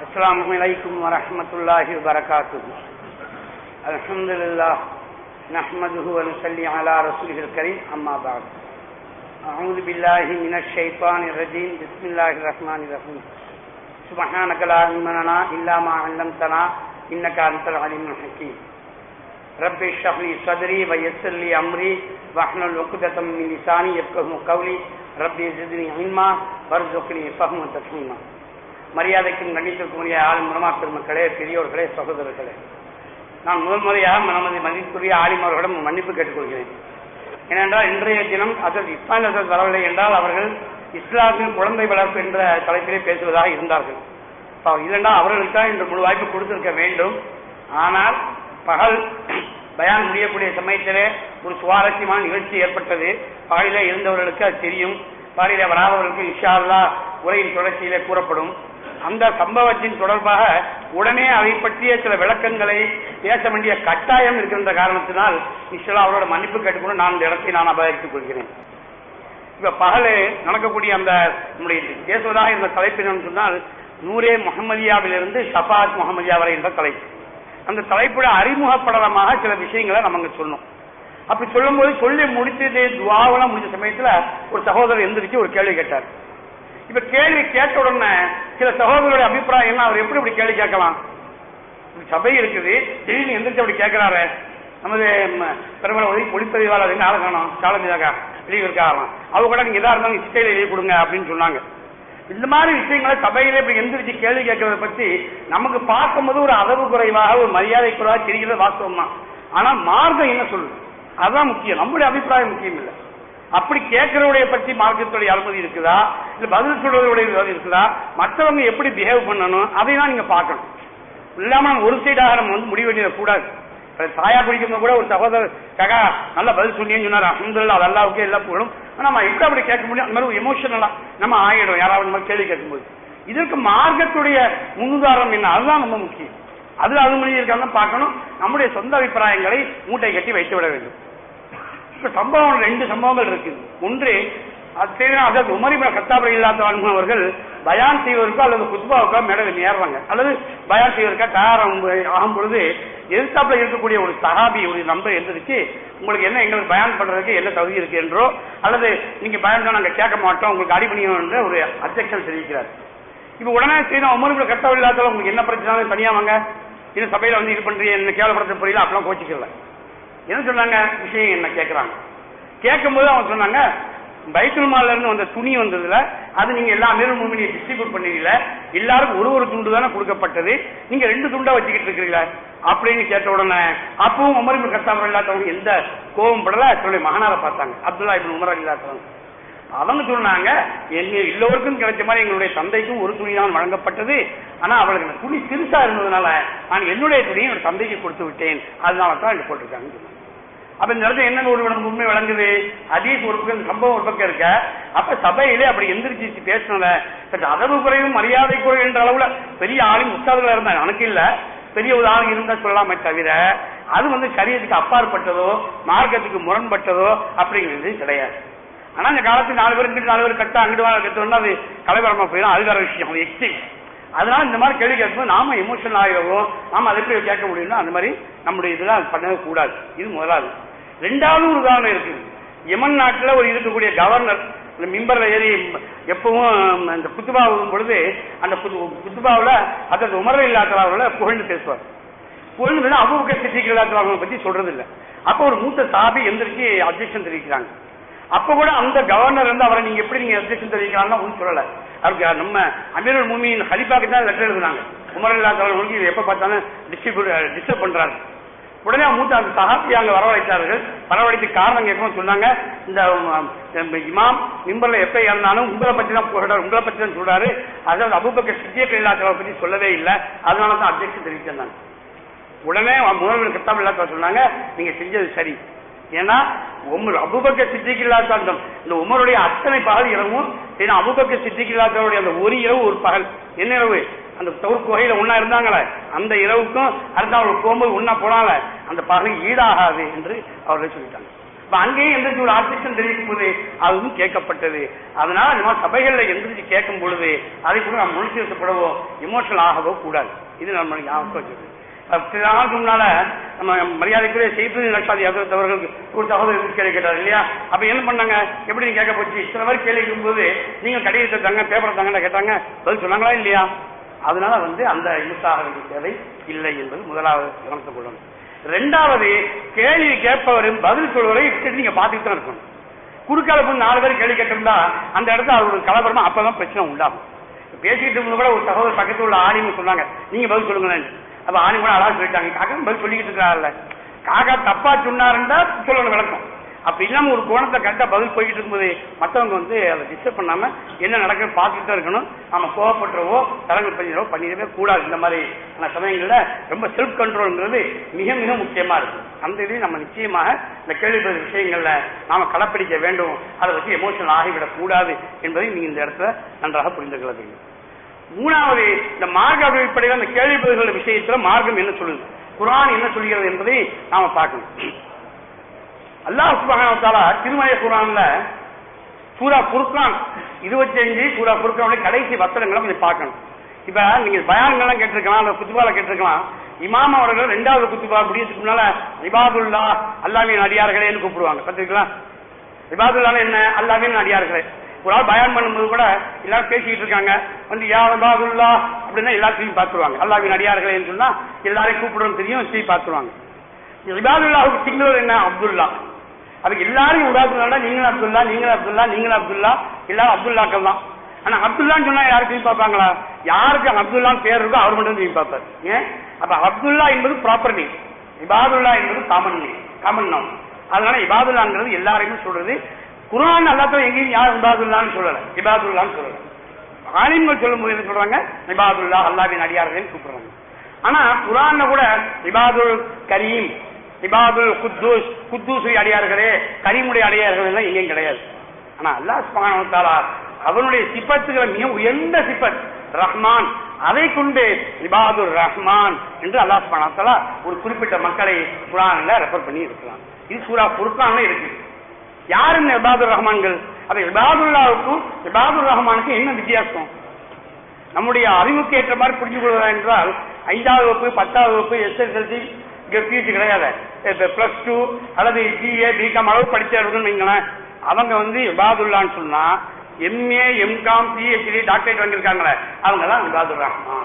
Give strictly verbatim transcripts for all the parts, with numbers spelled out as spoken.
अस्सलामु अलैकुम व रहमतुल्लाहि व बरकातुहू। अल्हम्दुलिल्लाह नहमदुहु व नुसल्ली अला रसूलिहिल करीम, अम्मा बाद। अऊज़ु बिल्लाहि मिनश शैतानिर रजीम, बिस्मिल्लाहिर रहमानिर रहीम। सुब्हानक ला इल्मा लना इल्ला मा अल्लमतना इन्नका अंतल अलीमुल हकीम। रब्बि इश्रह ली सदरी व यस्सिर ली अमरी वहलुल उक़दतम मिन लिसानी यफ़क़हू क़ौली। रब्बि ज़िदनी इल्मा वरज़ुक़नी फ़हमन तस्लीमा। மரியாதைக்கும் கண்ணியத்திற்கும் உரிய ஆளும் உலமா பெருமக்களே, பெரியோர்களே, சகோதரர்களே, நான் முதல் முறையாக நமது மதிப்புக்குரிய ஆலிமர்களிடம் மன்னிப்பு கேட்டுக்கொள்கிறேன். ஏனென்றால் இன்றைய தினம் அசத் இஸ்மாயில் அசத் வரவில்லை என்றால் அவர்கள் இஸ்லாமின் குழந்தை வளர்ப்பு என்ற தலைப்பிலே பேசுவதாக இருந்தார்கள். இல்லைன்னா அவர்களுக்கு தான் இன்று முழு வாய்ப்பு கொடுத்திருக்க வேண்டும். ஆனால் பகல் பயான் முடியக்கூடிய சமயத்திலே ஒரு சுவாரஸ்யமான நிகழ்ச்சி ஏற்பட்டது. பகலிலே இருந்தவர்களுக்கு அது தெரியும், பகலிலே வராதவர்களுக்கு இன்ஷா அல்லாஹ் உரையின் தொடர்ச்சியிலே கூறப்படும். அந்த சம்பவத்தின் தொடர்பாக உடனே அதை பற்றிய சில விளக்கங்களை பேச வேண்டிய கட்டாயம் இருக்கின்ற காரணத்தினால் இன்ஷா அவரோட மன்னிப்பு கேட்டுக்கொண்டு நான் இந்த இடத்தை நான் அபகரித்துக் கொள்கிறேன். இப்ப பகலே நடக்கக்கூடிய அந்த நம்முடைய பேசுவதாக இருந்த தலைப்பு என்னன்னு சொன்னால், நூரே முகமதியாவிலிருந்து ஷஃபாத் முகமதியா வரை என்ற தலைப்பு. அந்த தலைப்புட அறிமுகப்படலமாக சில விஷயங்களை நம்ம அங்க சொன்னோம். அப்படி சொல்லும் போது சொல்லி முடிச்சது துவாவெல்லாம் முடிஞ்ச சமயத்துல ஒரு சகோதரர் எந்திரிச்சு ஒரு கேள்வி கேட்டார். இப்ப கேள்வி கேட்ட உடனே சில சகோதரருடைய அபிப்பிராயம் என்ன, அவர் எப்படி இப்படி கேள்வி கேட்கலாம், சபை இருக்குது, திடீர்னு எந்திரிச்சு அப்படி கேட்கிறாரு. நமது பெருமள ஒளிப்பதிவாளர் எங்க ஆள காணும், காலஞ்சாக்கா லீவ் இருக்காகலாம், அவங்க கூட நீங்க எதா இருந்தாலும் இஸ்டைல லீவ் கொடுங்க அப்படின்னு சொன்னாங்க. இந்த மாதிரி விஷயங்களை சபையில இப்படி எந்திரிச்சு கேள்வி கேட்கறத பத்தி நமக்கு பார்க்கும்போது ஒரு அளவு குறைவாக, ஒரு மரியாதை குறைவாக தெரிகிறது, வாஸ்தவம் தான். ஆனா மார்க்கம் என்ன சொல்லுது அதுதான் முக்கியம், நம்முடைய அபிப்பிராயம் முக்கியம் இல்லை. அப்படி கேட்கிறவடைய பற்றி மார்க்கத்துடைய அனுமதி இருக்குதா, இல்ல பதில் சொல்றதுடைய இருக்குதா, மற்றவங்க எப்படி பிஹேவ் பண்ணணும், அதைதான் நீங்க பார்க்கணும். இல்லாம ஒரு சைடாக நம்ம வந்து முடிவெட்டிட கூடாது. சாயா குடிக்கும் கூட ஒரு சகோதரர் ககா நல்ல பதில் சொன்னீங்கன்னு சொன்னார், அல்ஹம்துலில்லாஹ் அது அல்லாஹ்வுக்கே எல்லா புகழும். நம்ம எப்படி அப்படி கேட்க முடியும், அந்த மாதிரி ஒரு எமோஷனலா நம்ம ஆயிடும் யாராவது நம்ம கேள்வி கேட்கும்போது. இதற்கு மார்க்கத்துடைய முன்னுதாரணம் என்ன, அதுதான் ரொம்ப முக்கியம். அதுல அது மொழி இருக்காங்க பார்க்கணும். நம்முடைய சொந்த அபிப்பிராயங்களை மூட்டை கட்டி வைத்து விட வேண்டும். இப்ப சம்பவம் ரெண்டு சம்பவங்கள் இருக்குது. ஒன்று அதற்கு உமர் இப்னு கத்தாப் ரலியல்லாஹு அவர்கள் பயான் செய்வதற்கோ அல்லது குத்பாவுக்கோ மேடையில் ஏறுறாங்க, அல்லது பயான் செய்வதற்கா தயாராகும் ஆகும் பொழுது எதிர்த்தாப்புல இருக்கக்கூடிய ஒரு சஹாபி ஒரு நம்பர் எழுந்திருச்சு, உங்களுக்கு என்ன எங்களுக்கு பயான் பண்றதுக்கு என்ன தகுதி இருக்கு என்றோ, அல்லது நீங்க பயான் தான் நாங்க கேட்க மாட்டோம், உங்களுக்கு அடிபணியும் என்ற ஒரு அப்ஜெக்ஷன் தெரிவிக்கிறார். இப்ப உடனே செய்யணும், உமர் இப்னு கத்தாப் ரலியல்லாஹு உங்களுக்கு என்ன பிரச்சனை தனியா வாங்க, இந்த சபையில வந்து இது பண்றீங்க, என்ன கேவலப்படுத்த புரியல, அப்பெல்லாம் கோச்சிக்கல. என்ன சொன்னாங்க, விஷயம் என்ன கேட்கிறாங்க. கேட்கும் போது அவங்க சொன்னாங்க, பைத்துல் மால்ல இருந்து வந்த துணி வந்ததுல அது நீங்க எல்லா அமீருல் முஃமினீன் டிஸ்ட்ரிபியூட் பண்ணீங்கல, எல்லாருக்கும் ஒரு ஒரு துண்டு தானே கொடுக்கப்பட்டது, நீங்க ரெண்டு துண்டா வச்சுக்கிட்டு இருக்கீங்களா அப்படின்னு கேட்ட உடனே அப்பவும் உமர் இப்னு கத்தாப் ரலியல்லாஹு அன்ஹு எந்த கோபம் படல, தன்னுடைய மகனாரை பார்த்தாங்க, அப்துல்லா இப்னு உமர் ரலியல்லாஹு அன்ஹு. அவங்க சொன்னாங்க, எல்லோருக்கும் கிடைச்ச மாதிரி எங்களுடைய தந்தைக்கும் ஒரு துணி தான் வழங்கப்பட்டது, ஆனா அவளுக்கு துணி சிறுசா இருந்ததுனால நான் என்னுடைய துணியை என்னோட தந்தைக்கு கொடுத்து விட்டேன், அதனால தான் இங்க போட்டிருக்காங்க. அப்ப இந்த இடத்துல என்ன ஒரு உண்மை வழங்குது, ஹதீஸ் ஒரு பக்கம் சம்பவம் ஒரு பக்கம் இருக்க, அப்ப சபையிலே அப்படி எந்திரிச்சு பேசினத அளவு குறையும் மரியாதை குறையும் என்ற அளவுல பெரிய ஆளும் உஸ்தாதுகளா இருந்தாங்க, எனக்கு இல்ல பெரிய ஒரு ஆள் இருந்தா சொல்லலாமே தவிர அது வந்து சரியத்துக்கு அப்பாற்பட்டதோ மார்க்கத்துக்கு முரண்பட்டதோ அப்படிங்கிறது கிடையாது. ஆனா இந்த காலத்தில் நாலு பேருக்கு நாலு பேர் கட்ட அங்கிட்டு கட்டோம்னா அது கலைவரமா போயிடும், அது வேற விஷயம், அது எக்ஸ்ட்ரீம். அதனால இந்த மாதிரி கேள்வி கேட்கும்போது நாம எமோஷனல் ஆகிறோம், நாம அதை எப்படி கேட்க முடியும்னா அந்த மாதிரி நம்முடைய இதெல்லாம் பண்ணவே கூடாது. இது முதலாவது. ரெண்டாவது ஒரு உதாரணம் இருக்கு. யமன் நாட்டில் ஒரு இருக்கக்கூடிய கவர்னர் இந்த மிம்பர்ல ஏறி எப்பவும் இந்த குத்துபா வரும் பொழுது அந்த குத்துபாவில் அதற்கு உமர் ரலியல்லாஹு அவர்களை புகழ்ந்து பேசுவார். புகழ்ந்து அபூபக்கர் சித்திக் ரலியல்லாஹு அவர்களை பத்தி சொல்றது இல்லை. அப்போ ஒரு மூத்த சாபி எந்திரிச்சு அப்ஜெக்ஷன் தெரிவிக்கிறாங்க. அப்ப கூட அந்த கவர்னர் வந்து அவரை நீங்க எப்படி நீங்க அப்ஜெக்ஷன் தெரிவிக்கிறாங்கன்னா ஒன்றும் சொல்லல, அவருக்கு நம்ம அமீருல் முஃமினீன் ஹலீஃபாக்கு தான் லெட்டர் எழுதுனாங்க, உமர் ரலியல்லாஹு அவர்களுக்கு எப்ப பார்த்தாலும் டிஸ்ட்ரிபியூட் டிஸ்டர்ப் பண்றாங்க. உடனே மூத்த அந்த சஹாபியை அங்க வரவழைத்தார்கள். வரவழைத்து காரணம் கேட்கவும் சொன்னாங்க, இந்த இமாம் மிம்பர்ல எப்ப இறந்தாலும் உங்களை பத்தி தான் சொல்றாரு, உங்களை பத்தி தான் சொல்றாரு, அதாவது அபூபக்கர் சித்திக் ரலியல்லாஹு அன்ஹு பத்தி சொல்லவே இல்லை, அதனால தான் அப்ஜெக்ஷன் தெரிவிச்சிருந்தாங்க. உடனே முதல்வர் கத்தாப் ரலியல்லாஹு அன்ஹு சொன்னாங்க, நீங்க செஞ்சது சரி. ஏன்னா உமர் அபூபக்கர் சித்திக் ரலியல்லாஹு அன்ஹு இந்த உமருடைய அத்தனை பகல் இரவும், ஏன்னா அபூபக்கர் சித்திக் ரலியல்லாஹு அன்ஹுடைய அந்த ஒரு இரவு ஒரு பகல், என்ன இரவு, அந்த தௌர் குகையில ஒன்னா இருந்தாங்களே அந்த இரவுக்கும் அடுத்த அவர்கள் போகும்போது ஒன்னா போனால அந்த பகல் ஈடாகாது என்று அவர்கள் சொல்லிட்டாங்க. அங்கேயும் எந்திரிச்சு ஒரு ஆர்டிஸ்ட் தெரிவிக்கும் போது அதுவும் கேட்கப்பட்டது. அதனால நம்ம சபைகள்ல எந்திரிச்சு கேட்கும் பொழுது அதை கூட நம்ம முழுசி வச்சப்படவோ எமோஷனல் ஆகவோ கூடாது. இது நம்ம ஞாபகம் வச்சது. பத்து நாளுக்கு முன்னால நம்ம மரியாதைக்குரிய செய்தி லட்சாதி அவர்களுக்கு ஒரு சகோதரர் கேள்வி கேட்டார் இல்லையா? அப்ப என்ன பண்ணாங்க, எப்படி நீங்க கேட்க போச்சு? சில மாதிரி கேள்வி கேட்கும் போது நீங்க கடையை தாங்க பேப்பரை தாங்க கேட்டாங்க, பதில் சொன்னாங்களா இல்லையா? அதனால வந்து அந்த யூஸாக வேண்டிய தேவை இல்லை என்பது முதலாவது கவனத்தை கொள்ளணும். ரெண்டாவது, கேள்வி கேட்பவரும் பதில் சொல்வரை நீங்க பாத்துக்கிட்டு தான் இருக்கணும். குறுக்கால போய் நாலு பேர் கேள்வி கேட்டிருந்தா அந்த இடத்துல அவருக்கு கலவரமா அப்பதான் பிரச்சனை உண்டாகும். பேசிக்கிட்டு இருக்கும் கூட ஒரு சகோதரர் பக்கத்தில் உள்ள ஆணின்னு சொன்னாங்க, நீங்க பதில் சொல்லுங்களேன். அப்ப ஆணி கூட அழகா சொல்லிட்டாங்க, காக்கா பதில் சொல்லிக்கிட்டு இருக்காருல்ல, காக்கா தப்பா சொன்னாருந்தா சொல்லணும் விளக்கம். அப்படி இல்லாம ஒரு கோணத்தை கரெக்டா பதில் போய்கிட்டு இருக்கும்போது மற்றவங்க வந்து அதை டிஸ்டர்ப் பண்ணாம என்ன நடக்குன்னு பார்த்துட்டு தான் இருக்கணும். நம்ம கோவப்பட்டுறவோ தலைமை பண்ணிடவோ பண்ணிடவே கூடாது. இந்த மாதிரி சமயங்கள்ல ரொம்ப செல்ஃப் கண்ட்ரோல்ங்கிறது மிக மிக முக்கியமா இருக்கு. அந்த இதையும் நம்ம நிச்சயமாக இந்த கேள்வி பதில் விஷயங்கள்ல நாம கடைப்பிடிக்க வேண்டும். அதை வச்சு எமோஷனல் ஆகிவிடக் கூடாது என்பதை நீங்க இந்த இடத்துல நன்றாக புரிந்து கொள்ள வேண்டும். மூணாவது, இந்த மார்க்க அடிப்படையில் அந்த கேள்வி பதில்கள் விஷயத்துல மார்க்கம் என்ன சொல்லுது, குர்ஆன் என்ன சொல்கிறது என்பதை நாம பார்க்கணும். அல்லாஹ் சுப்ஹானஹு வ தஆலா திருமறை குர்ஆன்ல சூரா ஃபுர்கான் இருபத்தி அஞ்சு சூரா ஃபுர்கானுடைய கடைசி வசனங்களை கொஞ்சம் பார்க்கணும். இப்ப நீங்க பயான்கள்லாம் கேட்டிருக்கலாம், அந்த குத்துபால கேட்டிருக்கலாம். இமாம் அவர்கள் ரெண்டாவது குத்துபா முடியறதுக்கு முன்னால இபாதுல்லா அல்லாஹ்வின் அடியார்களேன்னு கூப்பிடுவாங்க. பார்த்துக்கலாம், இபாதுல்லான்னு என்ன, அல்லாஹ்வின் அடியார்களே. ஒரு ஆள் பயான் பண்ணும்போது கூட எல்லாரும் பேசிக்கிட்டு இருக்காங்க, வந்து யா இபாதுல்லா அப்படின்னா எல்லாரும் திரும்பி பார்த்துருவாங்க. அல்லாஹ்வின் அடியார்களேன்னு சொன்னா எல்லாரையும் கூப்பிடுறோம் தெரியும், திரும்பி பார்த்துருவாங்க. இபாதுல்லாவுக்கு சிக்னல் என்ன, அப்துல்லா. அதுக்கு எல்லாரும் உதாரணா நீங்களும் அப்துல்லா நீங்களும் அப்துல்லா நீங்களும் அப்துல்லா எல்லாரும் அப்துல்லாக்கள் தான். ஆனா அப்துல்லான்னு சொன்னா யாரும் திரும்பி பார்ப்பாங்களா? யாருக்கு அப்துல்லான்னு பேர் இருக்கோ அவர் மட்டும் திரும்பி பார்ப்பாரு. ஏன்? அப்ப அப்துல்லா என்பது ப்ராப்பர் நேம், இபாதுல்லா என்பது காமன் நேம், காமன் நவுன். அதனால இபாதுல்லாங்கிறது எல்லாரையுமே சொல்றது. குர்ஆன் அல்லாஹ் எங்கேயும் யாரும் இபாதுல்லான்னு சொல்லல, இபாதுல்லான்னு சொல்லல. ஆலிம்கள் சொல்லும் போது என்ன சொல்றாங்க, இபாதுல்லா அல்லாஹ்வின் அடியார்களையும் கூப்பிடுறாங்க. ஆனா குர்ஆன்ல கூட இபாதுல் கரீம், இபாதுல் குத்தூஸ், குத்தூஸுடைய அடியார்களே, கரீமுடைய அடியார்கள் எல்லாம் எங்கேயும் கிடையாது. ஆனா அல்லாஹ் சுப்ஹானஹு வ தஆலா அவனுடைய சிபத்துகள் மிக உயர்ந்த சிபத் ரஹ்மான், அதை கொண்டு இபாதுர் ரஹ்மான் என்று அல்லாஹ் சுப்ஹானஹு வ தஆலா ஒரு குறிப்பிட்ட மக்களை குர்ஆன்ல ரெஃபர் பண்ணி இருக்கிறான். இது சூரா ஃபுர்கான்ல இருக்கு. யாரு இந்த இபாதுர் ரஹ்மான்கள்? அப்ப இபாதுல்லாவுக்கும் இபாதுர் ரஹ்மானுக்கும் என்ன வித்தியாசம்? நம்முடைய அறிவுக்கு ஏற்ற மாதிரி புரிஞ்சு கொள்வதா என்றால் ஐந்தாவது வகுப்பு பத்தாவது வகுப்பு எஸ்எஸ்எல்சி பிஎஸ்சி கிடையாது, பிளஸ் டூ அல்லது பிஏ பிகாம் அளவு படிச்சவர்கள் நீங்களேன், அவங்க வந்து இபாதுல்லான்னு சொன்னா எம்ஏ எம்காம் பிஹெச்டி டாக்டரேட் வாங்கியிருக்காங்களே அவங்க தான் இபாதுர் ரஹ்மான்.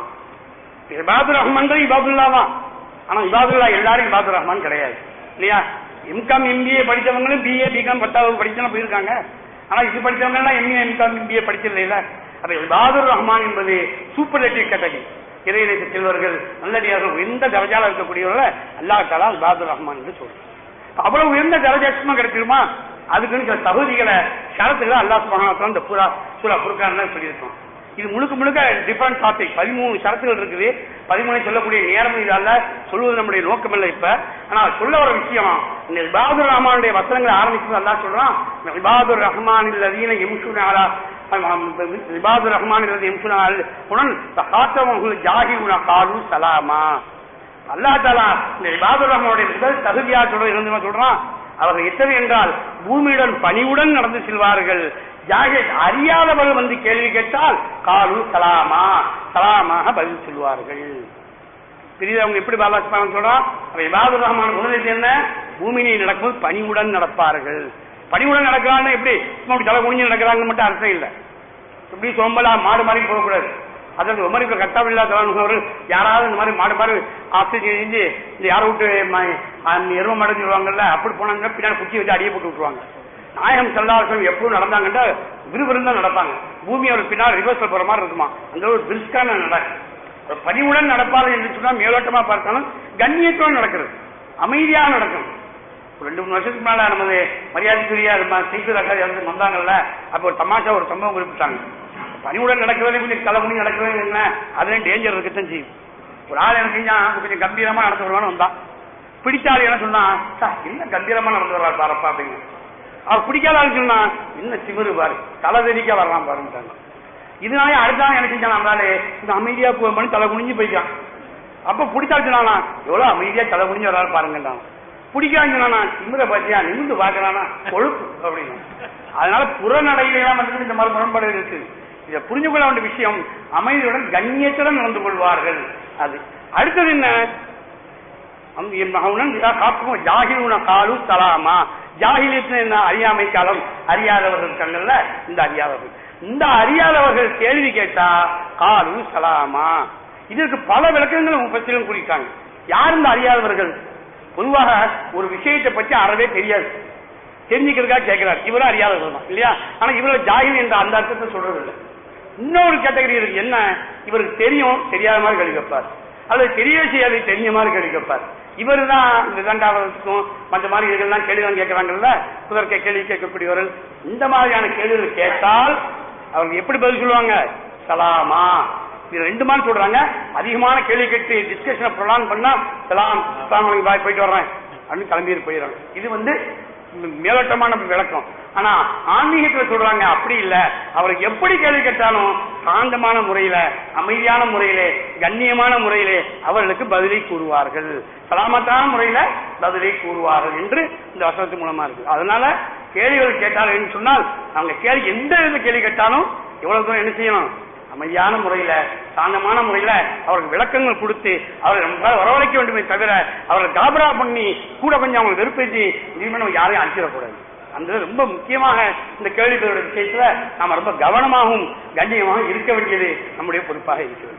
இபாதுர் ரஹ்மான் இபாதுல்லா தான். ஆனா இபாதுல்லா எல்லாரும் இபாதுர் ரஹ்மான் கிடையாது இல்லையா? எம்காம் எம்பிஏ படித்தவங்களும் பிஏ பிகாம் பத்தாவது படிச்சா போயிருக்காங்க. ஆனா இது படித்தவங்க எல்லாம் எம்ஏ எம்காம் எம்பிஏ படிச்சது இல்ல. அப்ப இபாதுர் ரஹ்மான் என்பது சூப்பர்லேட்டிவ் கேட்டகரி. இறைநிலைக்கு செல்வர்கள் நல்லடியார்கள் எந்த தரஜால இருக்கக்கூடியவர்கள் அல்லாஹ் தஆலா இபாதுர் ரஹ்மான் என்று சொல்றாங்க. அவ்வளவு உயர்ந்த தரஜாட்சியமா கிடைச்சிருமா? அதுக்குன்னு சில தகுதிகளை ஷரத்துகளை அல்லாஹ் சுப்ஹானஹு வ தஆலா இந்த பூரா சூரா ஃபுர்கான்ல சொல்லியிருக்கோம். இது முழுக்க முழுக்க டிஃபரண்ட் டாபிக், பதிமூணு ஷரத்துகள் இருக்குது. பதிமூணு சொல்லக்கூடிய நேரம் இதால சொல்வது நம்முடைய நோக்கம் இல்லை இப்ப. ஆனா சொல்ல வர விஷயம், இந்த இபாதுர் ரஹ்மானுடைய வசனங்களை ஆரம்பிச்சு அல்லாஹ் சொல்றான், இபாதுர் ரஹ்மான் அல்லதீன யம்ஷூன அலா இபாதுர் ரஹ்மான் அல்லதீன யம்ஷூன அலல் தகாத்தவஹுல் ஜாஹிலுன காலு சலாமா. அல்லாஹ் தஆலா இந்த இபாதுர் ரஹ்மானுடைய முதல் தகுதியா சொல்றது என்ன சொல்றான்? அவர்கள் எத்தனை என்றால் பூமியுடன் பணிவுடன் நடந்து செல்வார்கள். ஜாஹில் அறியாதவர்கள் வந்து கேள்வி கேட்டால் காலு சலாமா, சலாமாக பதில் சொல்வார்கள். பெரிய அவங்க எப்படி பாபா சொல்றான்? இபாதுர் ரஹ்மான் முதலில் என்ன, பூமியை நடக்கும்போது பணிவுடன் நடப்பார்கள். பணிவுடன் நடக்கிறான்னு எப்படி தலை குனிஞ்சு நடக்கிறாங்க மட்டும் அர்த்தம் இல்லை. எப்படி சோம்பலா மாடு மாதிரி போகக்கூடாது. அதாவது உமரிக்க கட்டாவில்லா தலைவர்கள் யாராவது இந்த மாதிரி மாடு மாதிரி ஆசை செஞ்சு இந்த யாரை விட்டு எருவ மாடு சொல்லுவாங்கல்ல, அப்படி போனாங்க பின்னாடி குச்சி வச்சு அடியை போட்டு விட்டுருவாங்க. நாயகம் ஸல்லல்லாஹு எப்பவும் நடந்தாங்கன்னா விறுவிறுந்தா நடப்பாங்க. பூமி அவர் பின்னால் ரிவர்சல் போற மாதிரி இருக்குமா, அந்த ஒரு பிரிஸ்கான நட. பணிவுடன் நடப்பாரு என்று சொன்னா மேலோட்டமா பார்த்தாலும் கண்ணியத்துடன் நடக்கிறது, அமைதியாக நடக்கணும். ரெண்டு மூணு வருஷத்துக்கு மேல நமது மரியாதைக்குரிய செய்தி வந்தாங்கல்ல, அப்ப ஒரு தமாஷா ஒரு சம்பவம் குறிப்பிட்டாங்க. பணிவுடன் நடக்கிறதே கொஞ்சம் தலைமுடி நடக்கிறது என்ன, அதுல டேஞ்சர் இருக்கத்தான் செய்யும். ஒரு ஆள் என்ன செஞ்சா கொஞ்சம் கம்பீரமா நடந்து வருவான்னு வந்தான். பிடிச்சாலும் என்ன சொன்னா, என்ன கம்பீரமா நடந்து வர்றாரு பாரப்பா அப்படின்னு. அவர் பிடிக்காத ஆள் சொன்னா, என்ன சிவரு பாரு தலை தெரிக்க வர்றான் பாருட்டாங்க. இதனாலே அடுத்தாலும் என்ன செஞ்சான், நம்மளாலே இந்த அமைதியா போய் தலை குனிஞ்சு போய்க்கான். அப்ப பிடிச்சாலும் சொன்னானா, எவ்வளவு அமைதியா தலை குனிஞ்சு வர்றாரு பாருங்கட்டான். பிடிக்காங்கன்னா திமிர பத்தியா நிமிந்து பாக்குறானா கொழுப்பு அப்படின்னு. அதனால புறநடையிலாம் வந்து இந்த மாதிரி முரண்பாடு இருக்கு. இதை புரிஞ்சு கொள்ள வேண்டிய விஷயம், அமைதியுடன் கண்ணியத்துடன் நடந்து கொள்வார்கள். அது அடுத்தது என்ன, காலும் சலாமா. ஜாகிலியத்துல என்ன, அறியாமை காலம், அறியாதவர்கள் இருக்காங்கல்ல, இந்த அறியாதவர்கள் இந்த அறியாதவர்கள் கேள்வி கேட்டா காலு சலாமா. இதற்கு பல விளக்கங்கள் முப்பத்திலும் குறிக்காங்க. யார் இந்த அறியாதவர்கள்? பொதுவாக ஒரு விஷயத்தை பற்றி அறவே தெரியாது, தெரிஞ்சுக்கிறதுக்காக கேட்கிறார், இவரும் அறியாதவர்கள் தான் இல்லையா. ஆனா இவரை ஜாகில் என்ற அந்த அர்த்தத்தை சொல்றது இல்லை. இன்னொரு கேட்டகரி இருக்கு, என்ன, இவருக்கு தெரியும் தெரியாத மாதிரி கேள்வி கேட்பார், அல்லது தெரிய செய்யாது தெரிஞ்ச மாதிரி கேள்வி கேட்பார். இவரு தான் இந்த இரண்டாவதுக்கும் மற்ற மாதிரி இதெல்லாம் கேள்விகள் கேட்கிறாங்கல்ல, புதற்கை கேள்வி கேட்கக்கூடியவர்கள். இந்த மாதிரியான கேள்விகள் கேட்டால் அவங்க எப்படி பதில் சொல்லுவாங்க? சலாமா. இது ரெண்டு மாதிரி சொல்றாங்க. அதிகமான கேள்வி கேட்டு டிஸ்கஷனை ப்ரொலாங் பண்ணா சலாம் பாய் போயிட்டு வர்றேன் அப்படின்னு கிளம்பி போயிடறாங்க. இது வந்து மேலோட்டமான விளக்கம். ஆனா ஆன்மீகத்துல சொல்றாங்க அப்படி இல்ல, அவருக்கு எப்படி கேள்வி கேட்டாலும் சாந்தமான முறையில, அமைதியான முறையிலே, கண்ணியமான முறையிலே அவர்களுக்கு பதிலை கூறுவார்கள், சலாமத்தான முறையில பதிலை கூறுவார்கள் என்று இந்த வசனத்து மூலமா இருக்கு. அதனால கேள்விகள் கேட்டார்கள் சொன்னால் அவங்க கேள்வி எந்த வித கேள்வி கேட்டாலும் எவ்வளவு தூரம் என்ன செய்யணும், அமைதியான முறையில, சாந்தமான முறையில அவருக்கு விளக்கங்கள் கொடுத்து அவர்கள் வரவழைக்க வேண்டுமே தவிர அவர்கள் காபரா பண்ணி கூட கொஞ்சம் அவங்களை வெறுப்பேற்றி இனிமே யாரையும் அனுப்பிடக்கூடாது. அந்த ரொம்ப முக்கியமாக இந்த கேள்விகளோட விஷயத்துல நாம ரொம்ப கவனமாகவும் கண்ணியமாகவும் இருக்க வேண்டியது நம்முடைய பொறுப்பாக இருக்கிறது.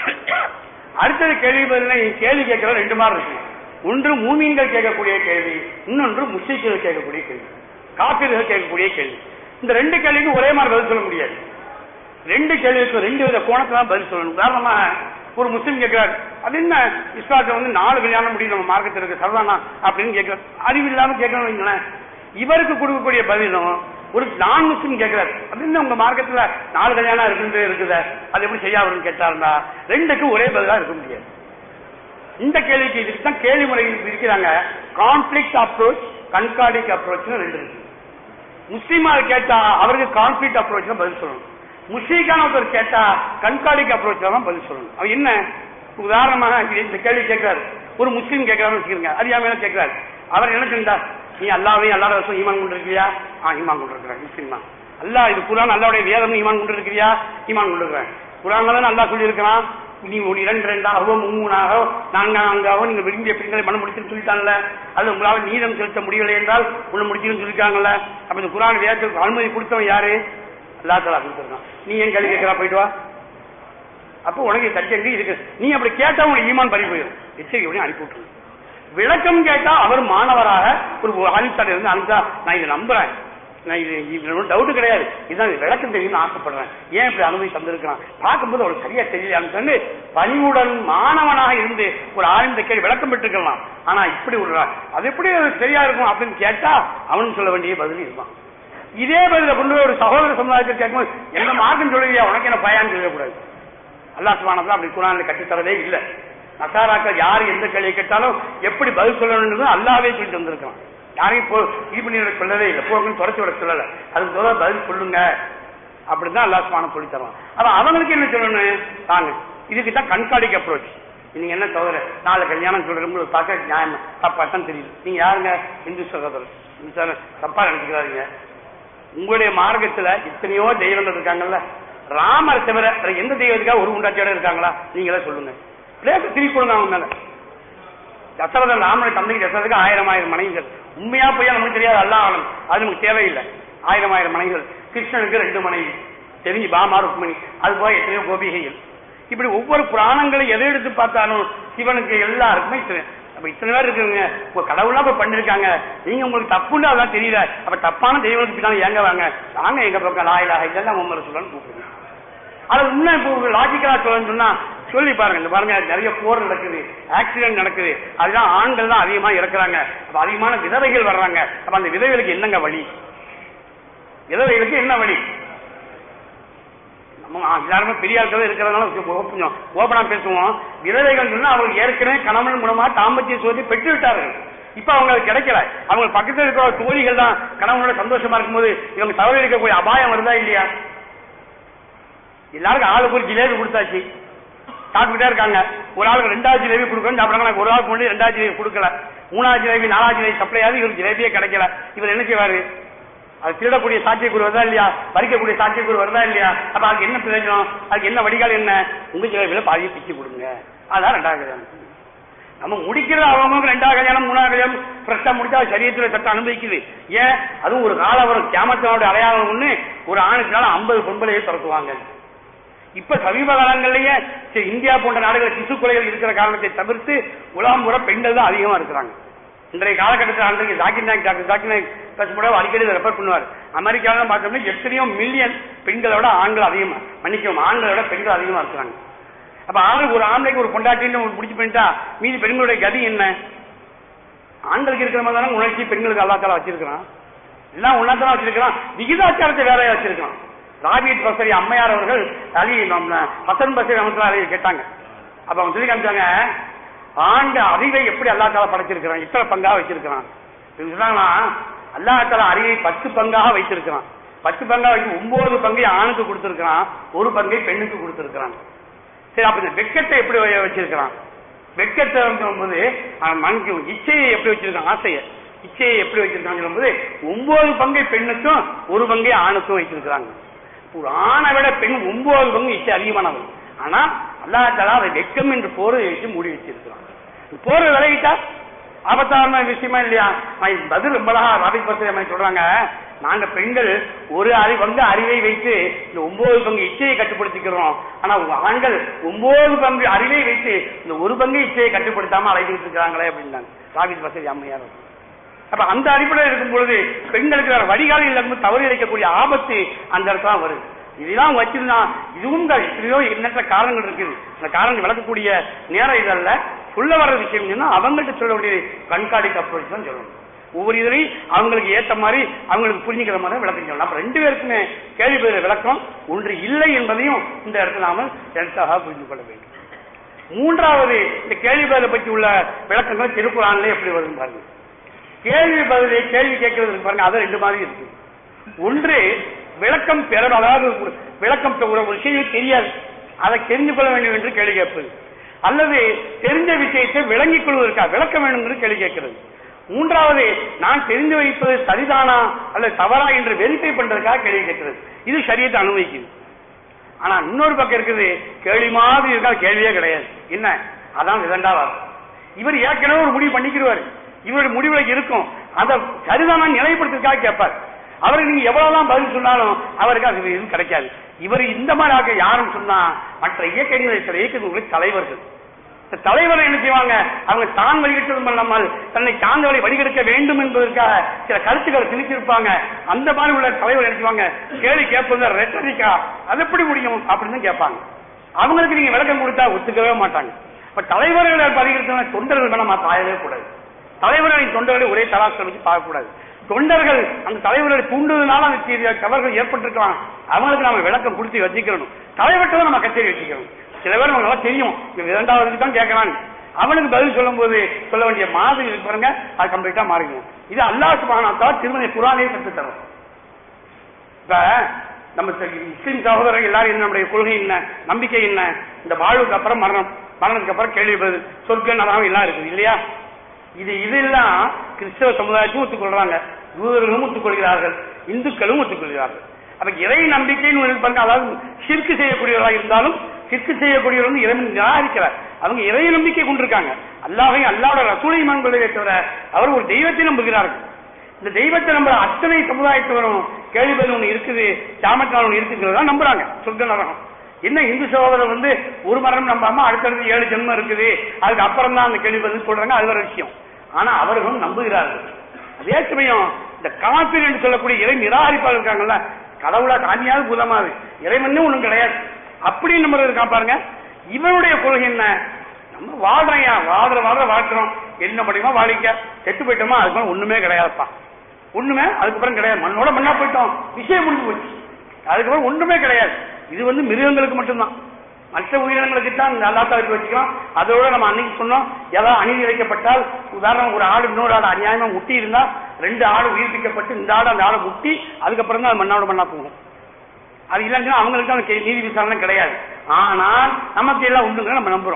அடுத்தது கேள்வி பதில். கேள்வி கேட்கிற ரெண்டு மாதிரி இருக்கு. ஒன்று மூமீன்கள் கேட்கக்கூடிய கேள்வி, இன்னொன்று முஸ்லிம்கள் கேட்கக்கூடிய கேள்வி, காப்பீர்கள் கேட்கக்கூடிய கேள்வி. இந்த ரெண்டு கேள்விக்கும் ஒரே மாதிரி பதில் சொல்ல முடியாது. ரெண்டு கேள்விக்கு ரெண்டு வித கோணத்துல பதில் சொல்லணும். உதாரணமா ஒரு முஸ்லீம் கேட்கிறார், அது என்ன இஸ்லாத்துல வந்து நாலு கல்யாணம் முடியும் நம்ம மார்க்கத்தில் இருக்கு சரதானா அப்படின்னு கேட்கிறார். அறிவு இல்லாம கேட்கணும். இவருக்கு கொடுக்கக்கூடிய பதிலும் ஒரு நான் முஸ்லீம் கேட்கிறார், அப்படின்னு உங்க மார்க்கத்துல நாலு கல்யாணம் இருக்கு இருக்குது அது எப்படி செய்யாதுன்னு கேட்டாருந்தா ரெண்டுக்கும் ஒரே பதிலா இருக்க முடியாது. இந்த கேள்விக்கு இதுக்குதான் கேள்வி முறை இருக்கிறாங்க. கான்ஃபிளிக்ட் அப்ரோச், கன்கார்டிக் அப்ரோச் ரெண்டு இருக்கு. முஸ்லீமா கேட்டா அவருக்கு கான்ஃபிளிக்ட் அப்ரோச்ல பதில் சொல்லணும். முஸ்லீக்கான ஒருத்தர் கேட்டா கன்கார்டிக் அப்ரோச்ல தான் பதில் சொல்லணும். அவன் என்ன, உதாரணமாக இந்த கேள்வி கேட்கிறாரு, ஒரு முஸ்லீம் கேட்கிறாருன்னு வச்சுக்கிறீங்க, அறியாம கேட்கிறாரு. அவர் என்ன செஞ்சார், நீ அல்லாவையும் அல்லாத வருஷம் ஈமான் கொண்டு இருக்கிறியா? ஆ ஈமான் கொண்டு இருக்கிறேன். முஸ்லீம் தான். அல்லா இது குரான் அல்லாவுடைய வேதம் ஈமான் கொண்டு இருக்கிறியா? ஈமான் கொண்டு இருக்கிறேன். குரான் தான் அல்லா சொல்லி இருக்கிறான், நீ ஒரு இரண்டு ரெண்டாகவோ மூணாகவோ நான்காகவோ நீங்க விரும்பிய பெண்களை மனம் முடிச்சுன்னு சொல்லிட்டாங்கல்ல, அது உங்களால் நீதம் செலுத்த முடியவில்லை என்றால் உன்னை முடிச்சுன்னு சொல்லிட்டாங்கல்ல. அப்ப இந்த குரான் வேதத்துக்கு அனுமதி கொடுத்தவன் யாரு? அல்லா தஆலா கொடுத்திருக்கான். நீ ஏன் கேள்வி கேட்கிறா? போயிட்டு வா. அப்போ உனக்கு தச்சங்க இருக்கு. நீ அப்படி கேட்டா உனக்கு ஈமான் பறி போயிடும். எச்சரிக்கை அனுப்பி விட்டுரு. விளக்கம் கேட்டா அவர் மாணவராக ஒரு ஆலிம்சார் இருந்து அனுப்பிச்சா நான் இதை நம்புறேன், நான் இது டவுட் கிடையாது, இதுதான் விளக்கம் தெரியும்னு ஆசைப்படுறேன், ஏன் இப்படி அனுமதி தந்திருக்கிறான் பார்க்கும்போது அவளுக்கு சரியா தெரியலான்னு சொல்லி பணிவுடன் மாணவனாக இருந்து ஒரு ஆழ்ந்த கேள்வி விளக்கம் பெற்றுக்கலாம். ஆனா இப்படி விடுறான், அது எப்படி சரியா இருக்கும் அப்படின்னு கேட்டா அவனு சொல்ல வேண்டிய பதில் இருப்பான். இதே பதில கொண்டு போய் ஒரு சகோதர சமுதாயத்தில் கேட்கும்போது என்ன மார்க்கம் சொல்லுவியா, உனக்கு என்ன பயான்னு சொல்லக்கூடாது. அல்லாஹ் சுப்ஹானஹு அப்படி குர்ஆன்ல கட்டித்தரவே இல்லை. நசாராக்கள் யாரு எந்த கேள்வி கேட்டாலும் எப்படி பதில் சொல்லணும் அல்லாவே சொல்லிட்டு வந்திருக்கான். யாரையும் இது பண்ணி சொல்லவே இல்லை, போகணும்னு துறைச்சி விட சொல்லல, அதுக்கு தோற பதில் சொல்லுங்க அப்படிதான் அல்லாஹ் சுப்ஹானஹு சொல்லி தருவான். ஆனா அவங்களுக்கு என்ன சொல்லணும் தாங்க, இதுக்கு தான் கண்காணிக்க அப்ரோச். நீங்க என்ன சகோதரர் நாலு கல்யாணம் சொல்றது பார்க்க நியாயம் தப்பா தான் தெரியுது. நீங்க யாருங்க? இந்து சகோதரர், தப்பா நினைச்சுக்கிறாருங்க. உங்களுடைய மார்க்கத்துல எத்தனையோ தெய்வங்கள் இருக்காங்கல்ல, ராமர் தவிர எந்த தெய்வத்துக்காக ஒரு உண்டாட்சியோட இருக்காங்களா? நீங்களே சொல்லுங்க. பிளேஸ் திருப்பி கொடுங்க அவங்க மேல. தசரதன் ராமனுடைய தந்தைக்கு தசரதுக்கு ஆயிரம் ஆயிரம் மனைவிகள். உண்மையா போய் நமக்கு தெரியாது, அல்லா ஆளும், அது நமக்கு தேவையில்லை. ஆயிரம் ஆயிரம் மனைவிகள். கிருஷ்ணனுக்கு ரெண்டு மனைவி தெரிஞ்சு பாமா ருக்மணி, அது போய் எத்தனையோ கோபிகைகள். இப்படி ஒவ்வொரு புராணங்களும் எதை எடுத்து பார்த்தாலும் சிவனுக்கு எல்லாருக்குமே இத்தனை அப்ப இத்தனை பேர் இருக்குங்க. உங்க கடவுளா போய் பண்ணிருக்காங்க, நீங்க உங்களுக்கு தப்புன்னு அதெல்லாம் தெரியல. அப்ப தப்பான தெய்வத்துக்கு பின்னால ஏங்க வாங்க, நாங்க எங்க பக்கம் லாயிலாக இதெல்லாம் உங்களை சொல்லணும்னு கூப்பிடுங்க. அது இன்னும் இப்போ லாஜிக்கலா சொல்லணும்னு சொன்னா சொல்லி பாருங்க. இந்த பாருங்க நிறைய போர் நடக்குது, ஆக்சிடென்ட் நடக்குது, அதுதான் ஆண்கள் தான் அதிகமா இறக்குறாங்க. அப்ப அதிகமான விதவைகள் வர்றாங்க. அப்ப அந்த விதவைகளுக்கு என்னங்க வழி? விதவைகளுக்கு என்ன வழி? நம்ம எல்லாருமே பெரிய ஆட்கள் இருக்கிறதுனால கொஞ்சம் ஓபனா பேசுவோம். விதவைகள் சொன்னா அவங்களுக்கு ஏற்கனவே கணவன் மூலமா தாம்பத்திய சோதி பெற்று விட்டார்கள். இப்ப அவங்க கிடைக்கல. அவங்க பக்கத்தில் இருக்கிற தோழிகள் தான் கணவனோட சந்தோஷமா இருக்கும்போது இவங்க தவறு இருக்கக்கூடிய அபாயம் வருதா இல்லையா? எல்லாருக்கும் ஆளுக்கு ஒரு ஜிலேபி கொடுத்தாச்சு, சாப்பிட்டுட்டே இருக்காங்க. ஒரு ஆளுக்கு ரெண்டாவது ஜிலேபி கொடுக்கணும் சாப்பிடுறாங்க, ஒரு ஆளுக்கு முன்னாடி ரெண்டாவது ஜிலேபி கொடுக்கல, மூணாவது ஜிலேபி நாலாவது ஜிலேபி சப்ளை ஆகுது, இவருக்கு ஜிலேபியே கிடைக்கல. இவர் என்ன செய்வாரு? அது திருடக்கூடிய சாத்தியக்கூறு வருதா இல்லையா, பறிக்கக்கூடிய சாத்தியக்கூறு வருதா இல்லையா? அப்ப அதுக்கு என்ன பிரயோஜனம், அதுக்கு என்ன வடிகால் என்ன? உங்க ஜிலேபியில பாதியை பிச்சு கொடுங்க. அதான் ரெண்டாவது கல்யாணம். நம்ம முடிக்கிறது அவங்க ரெண்டாவது கல்யாணம் மூணாவது கல்யாணம் ஃப்ரெஷ்ஷா முடிச்சா சரியத்துல சட்டம் அனுபவிக்குது. ஏன்? அதுவும் ஒரு கால வரும் கியாமத்தோட அடையாளம் ஒண்ணு, ஒரு ஆணுக்குனால ஐம்பது பொம்பளையை துரத்துவாங்க. இப்ப சமீப காலங்கள்லயே இந்தியா போன்ற நாடுகள் சிசு கொலைகள் இருக்கிற காரணத்தை தவிர்த்து உலகம் பூரா பெண்கள் தான் அதிகமா இருக்கிறாங்க. இன்றைய காலகட்டத்தில் அன்றைக்கு ஜாக்கிர் நாயக் டாக்டர் ஜாக்கிர் நாயக் பேசக்கூட அடிக்கடி ரெஃபர் பண்ணுவார். அமெரிக்காவில் பார்த்தோம்னா எத்தனையோ மில்லியன் பெண்களோட ஆண்கள் அதிகமா, மன்னிக்கும் ஆண்களோட பெண்கள் அதிகமா இருக்கிறாங்க. அப்ப ஆளு ஒரு ஆம்பளைக்கு ஒரு பொண்டாட்டின்னு முடிச்சு பண்ணிட்டா மீதி பெண்களுடைய கதி என்ன? ஆண்களுக்கு இருக்கிற மாதிரி தானே உணர்ச்சி பெண்களுக்கு அல்லாத்தால வச்சிருக்கிறான், எல்லாம் ஒன்னாத்தான் வச்சிருக்கிறான், விகிதாச்சாரத்தை வேறையா வச்சிருக்கான். ராபியத் பசரி அம்மையார் அவர்கள் அலி ஹசன் பசரி அமைச்சர் அலி கேட்டாங்க. அப்ப அவங்க சொல்லி காமிச்சாங்க, ஆண்ட அறிவை எப்படி அல்லாத்தால படைச்சிருக்கிறான், இத்தனை பங்காக வச்சிருக்கிறான் சொன்னாங்கன்னா, அல்லாத்தால அறிவை பத்து பங்காக வைத்திருக்கிறான். பத்து பங்காக வச்சு ஒன்பது பங்கை ஆணுக்கு கொடுத்திருக்கிறான், ஒரு பங்கை பெண்ணுக்கு கொடுத்திருக்கிறான். சரி, அப்ப இந்த வெக்கத்தை எப்படி வச்சிருக்கிறான்? வெக்கத்தை போது மனுக்கு இச்சையை எப்படி வச்சிருக்கான், ஆசையை இச்சையை எப்படி வச்சிருக்காங்க சொல்லும்போது ஒன்பது பங்கை பெண்ணுக்கும் ஒரு பங்கை ஆணுக்கும் வச்சிருக்கிறாங்க. ஒரு ஆணை விட பெண் ஒன்பது பங்கு இச்சை அதிகமானவங்க. ஆனா அல்லாஹ் தஆலா அதை வெக்கம் என்று போரை வச்சு மூடி வச்சிருக்கிறாங்க. போரை விலகிட்டா ஆபத்தான விஷயமா இல்லையா? பதில் ரொம்ப அழகா ராபிக் பசரி சொல்றாங்க, நாங்க பெண்கள் ஒரு அறிவு வந்து அறிவை வைத்து இந்த ஒன்பது பங்கு இச்சையை கட்டுப்படுத்திக்கிறோம். ஆனா ஆண்கள் ஒன்பது பங்கு அறிவை வைத்து இந்த ஒரு பங்கு இச்சையை கட்டுப்படுத்தாம அழைச்சிட்டு இருக்காங்களே அப்படின்னாங்க ராபிக் பசரி அம்மையார். அப்ப அந்த அடிப்படையில் இருக்கும் பொழுது பெண்களுக்கு வேற வடிகாலில் இல்லாமல் தவறு இழைக்கக்கூடிய ஆபத்து அந்த இடத்துல வருது. இதெல்லாம் வச்சிருந்தா இதுவும் எத்தனையோ எண்ணற்ற காரணங்கள் இருக்குது. அந்த காரணங்கள் விளக்கக்கூடிய நேரம் இதல்ல. சொல்ல வர்ற விஷயம் சொன்னா அவங்கள்ட்ட சொல்லக்கூடிய கண்காணிக்க அப்ரோச் தான் சொல்லணும். ஒவ்வொரு இதுலையும் அவங்களுக்கு ஏற்ற மாதிரி அவங்களுக்கு புரிஞ்சுக்கிற மாதிரி விளக்கம் சொல்லலாம். அப்ப ரெண்டு பேருக்குமே கேள்வி பதில விளக்கம் ஒன்று இல்லை என்பதையும் இந்த இடத்துல நாம தெளிவாக புரிந்து கொள்ள வேண்டும். மூன்றாவது, இந்த கேள்வி பதிலை பற்றி உள்ள விளக்கங்கள் திருக்குறான்ல எப்படி வரும் பாருங்க. கேள்வி பதிலை கேள்வி கேட்கறது பாருங்க, அது ரெண்டு மாதிரி இருக்கு. ஒன்று விளக்கம் பெற, அதாவது விளக்கம் ஒரு விஷயம் தெரியாது அதை தெரிந்து கொள்ள வேண்டும் என்று கேள்வி கேட்பது, அல்லது தெரிஞ்ச விஷயத்தை விளங்கிக் கொள்வதற்காக விளக்க வேண்டும் என்று கேள்வி கேட்கிறது. மூன்றாவது, நான் தெரிந்து வைப்பது சரிதானா அல்லது தவறா என்று வெரிஃபை பண்றதுக்காக கேள்வி கேட்கிறது. இது ஷரியத்தை அனுமதிக்குது. ஆனா இன்னொரு பக்கம் இருக்குது, கேள்வி மாதிரி இருக்கா கேள்வியே கிடையாது. என்ன? அதான் இரண்டாவது. இவர் ஏற்கனவே ஒரு முடிவு பண்ணிக்கிறாரு, இவருடைய முடிவுல இருக்கும், அதை சரிதான நிலைப்படுத்துறதுக்காக கேட்பார். அவருக்கு நீங்க எவ்வளவுதான் பதில் சொன்னாலும் அவருக்கு அது எதுவும் கிடைக்காது. இவர் இந்த மாதிரி ஆக யாரும் சொன்னா மற்ற இயக்கங்களை சில இயக்கங்களுடைய தலைவர்கள் தலைவரை என்ன செய்வாங்க, அவங்க தான் வழிகட்டதும் இல்லாமல் தன்னை சார்ந்தவரை வழிகெடுக்க வேண்டும் என்பதற்காக சில கருத்துக்களை திணிச்சிருப்பாங்க. அந்த மாதிரி உள்ள தலைவர் என்ன செய்வாங்க, கேள்வி கேட்பது ரெட்டரிக்கா, அது எப்படி முடியும் அப்படின்னு கேட்பாங்க. அவங்களுக்கு நீங்க விளக்கம் கொடுத்தா ஒத்துக்கவே மாட்டாங்க. இப்ப தலைவர்களை வழிகெடுத்த தொண்டர்கள் மேல நம்ம தாயவே கூடாது. தலைவர்களின் தொண்டர்களை ஒரே தராசு வச்சு பார்க்கக்கூடாது. தொண்டர்கள் அந்த தலைவர்களை தூண்டுவதனால அந்த தவறுகள் ஏற்பட்டிருக்கலாம், அவங்களுக்கு நாம விளக்கம் கொடுத்து வச்சுக்கணும். தலைவர்கிட்ட நம்ம கச்சேரி வச்சுக்கணும். சில பேர் நமக்கு தெரியும் இரண்டாவது தான் கேட்கறான், அவனுக்கு பதில் சொல்லும் போது சொல்ல வேண்டிய மாதிரி பாருங்க, அது கம்ப்ளீட்டா மாறிடும். இது அல்லாஹ் சுப்ஹானஹு வ தஆலா திருமண குர்ஆனிலே கற்று தரும். இப்ப நம்ம முஸ்லிம் சகோதரர்கள் எல்லாரும் நம்முடைய கொள்கை என்ன, நம்பிக்கை என்ன, இந்த வாழ்வுக்கு அப்புறம் மரணம், மரணத்துக்கு அப்புறம் கேள்வி பதில், சொர்க்க நரகம் எல்லாம் இருக்குது இல்லையா? இது இதெல்லாம் கிறிஸ்தவ சமுதாயத்தையும் ஒத்துக்கொள்றாங்க, யூதர்களும் ஒத்துக்கொள்கிறார்கள், இந்துக்களும் ஒத்துக்கொள்கிறார்கள். அப்ப இறை நம்பிக்கைன்னு பாருங்க, அதாவது சிற்கு செய்யக்கூடியவர்களாக இருந்தாலும் சிற்கு செய்யக்கூடியவர்கள் இறைவன் நிராகரிக்கிறார். அவங்க இறை நம்பிக்கை கொண்டிருக்காங்க, அல்லாஹையும் அல்லாஹ்வோட ரசூலையும் நம்புவதை தவிர அவர் ஒரு தெய்வத்தை நம்புகிறார்கள். இந்த தெய்வத்தை நம்புற அத்தனை சமுதாயத்தவரும் கேள்வி பதில் ஒண்ணு இருக்குது, சாமத்தால் ஒண்ணு இருக்குங்கிறதா நம்புறாங்க. சொர்க்க நரகம் என்ன, இந்து சகோதரர் வந்து ஒரு மரணம் நம்பாம அடுத்தடுத்து ஏழு ஜென்மம் இருக்குது, அதுக்கு அப்புறம் தான் அந்த கேள்வி பதில் சொல்றாங்க, அது ஒரு விஷயம். ஆனா அவர்களும் நம்புகிறார்கள். அதே சமயம் இந்த காபீர் என்று சொல்லக்கூடிய இறை நிராகரிப்பாளர் இருக்காங்கல்ல, கடவுளா காமியாவது பூதமாவது இறைவன் ஒண்ணும் கிடையாது அப்படின்னு நம்புறது இருக்கா பாருங்க. இவனுடைய கொள்கை என்ன, நம்ம வாழ்றையா வாழ்ற வாழ்ற வாழ்க்கிறோம், என்ன படிக்குமா வாழிக்க, செத்து போயிட்டோமா அதுக்கு ஒண்ணுமே கிடையாதுப்பா, ஒண்ணுமே அதுக்கப்புறம் கிடையாது, மண்ணோட மண்ணா போயிட்டோம், விஷயம் முடிஞ்சு போச்சு, அதுக்கப்புறம் ஒண்ணுமே கிடையாது. இது வந்து மிருகங்களுக்கு மட்டும்தான், மற்ற உயிரினங்களுக்கு தான் அல்லாஹ்வுக்கு வச்சுக்கலாம். அதோட நம்ம அன்னைக்கு சொன்னோம், ஏதாவது அநீதி இழைக்கப்பட்டால், உதாரணம் ஒரு ஆடு இன்னொரு ஆடு அநியாயமா முட்டி இருந்தா ரெண்டு ஆடு உயிர்ப்பிக்கப்பட்டு இந்த ஆடு அந்த ஆடை முட்டி அதுக்கப்புறம் தான் அது மண்ணோட மண்ணா போகும். அது இல்லைன்னா அவங்களுக்கு தான் நீதி விசாரணை கிடையாது. ஆனால் நமக்கு எல்லாம் உண்டுங்க நம்ம நம்புறோம்.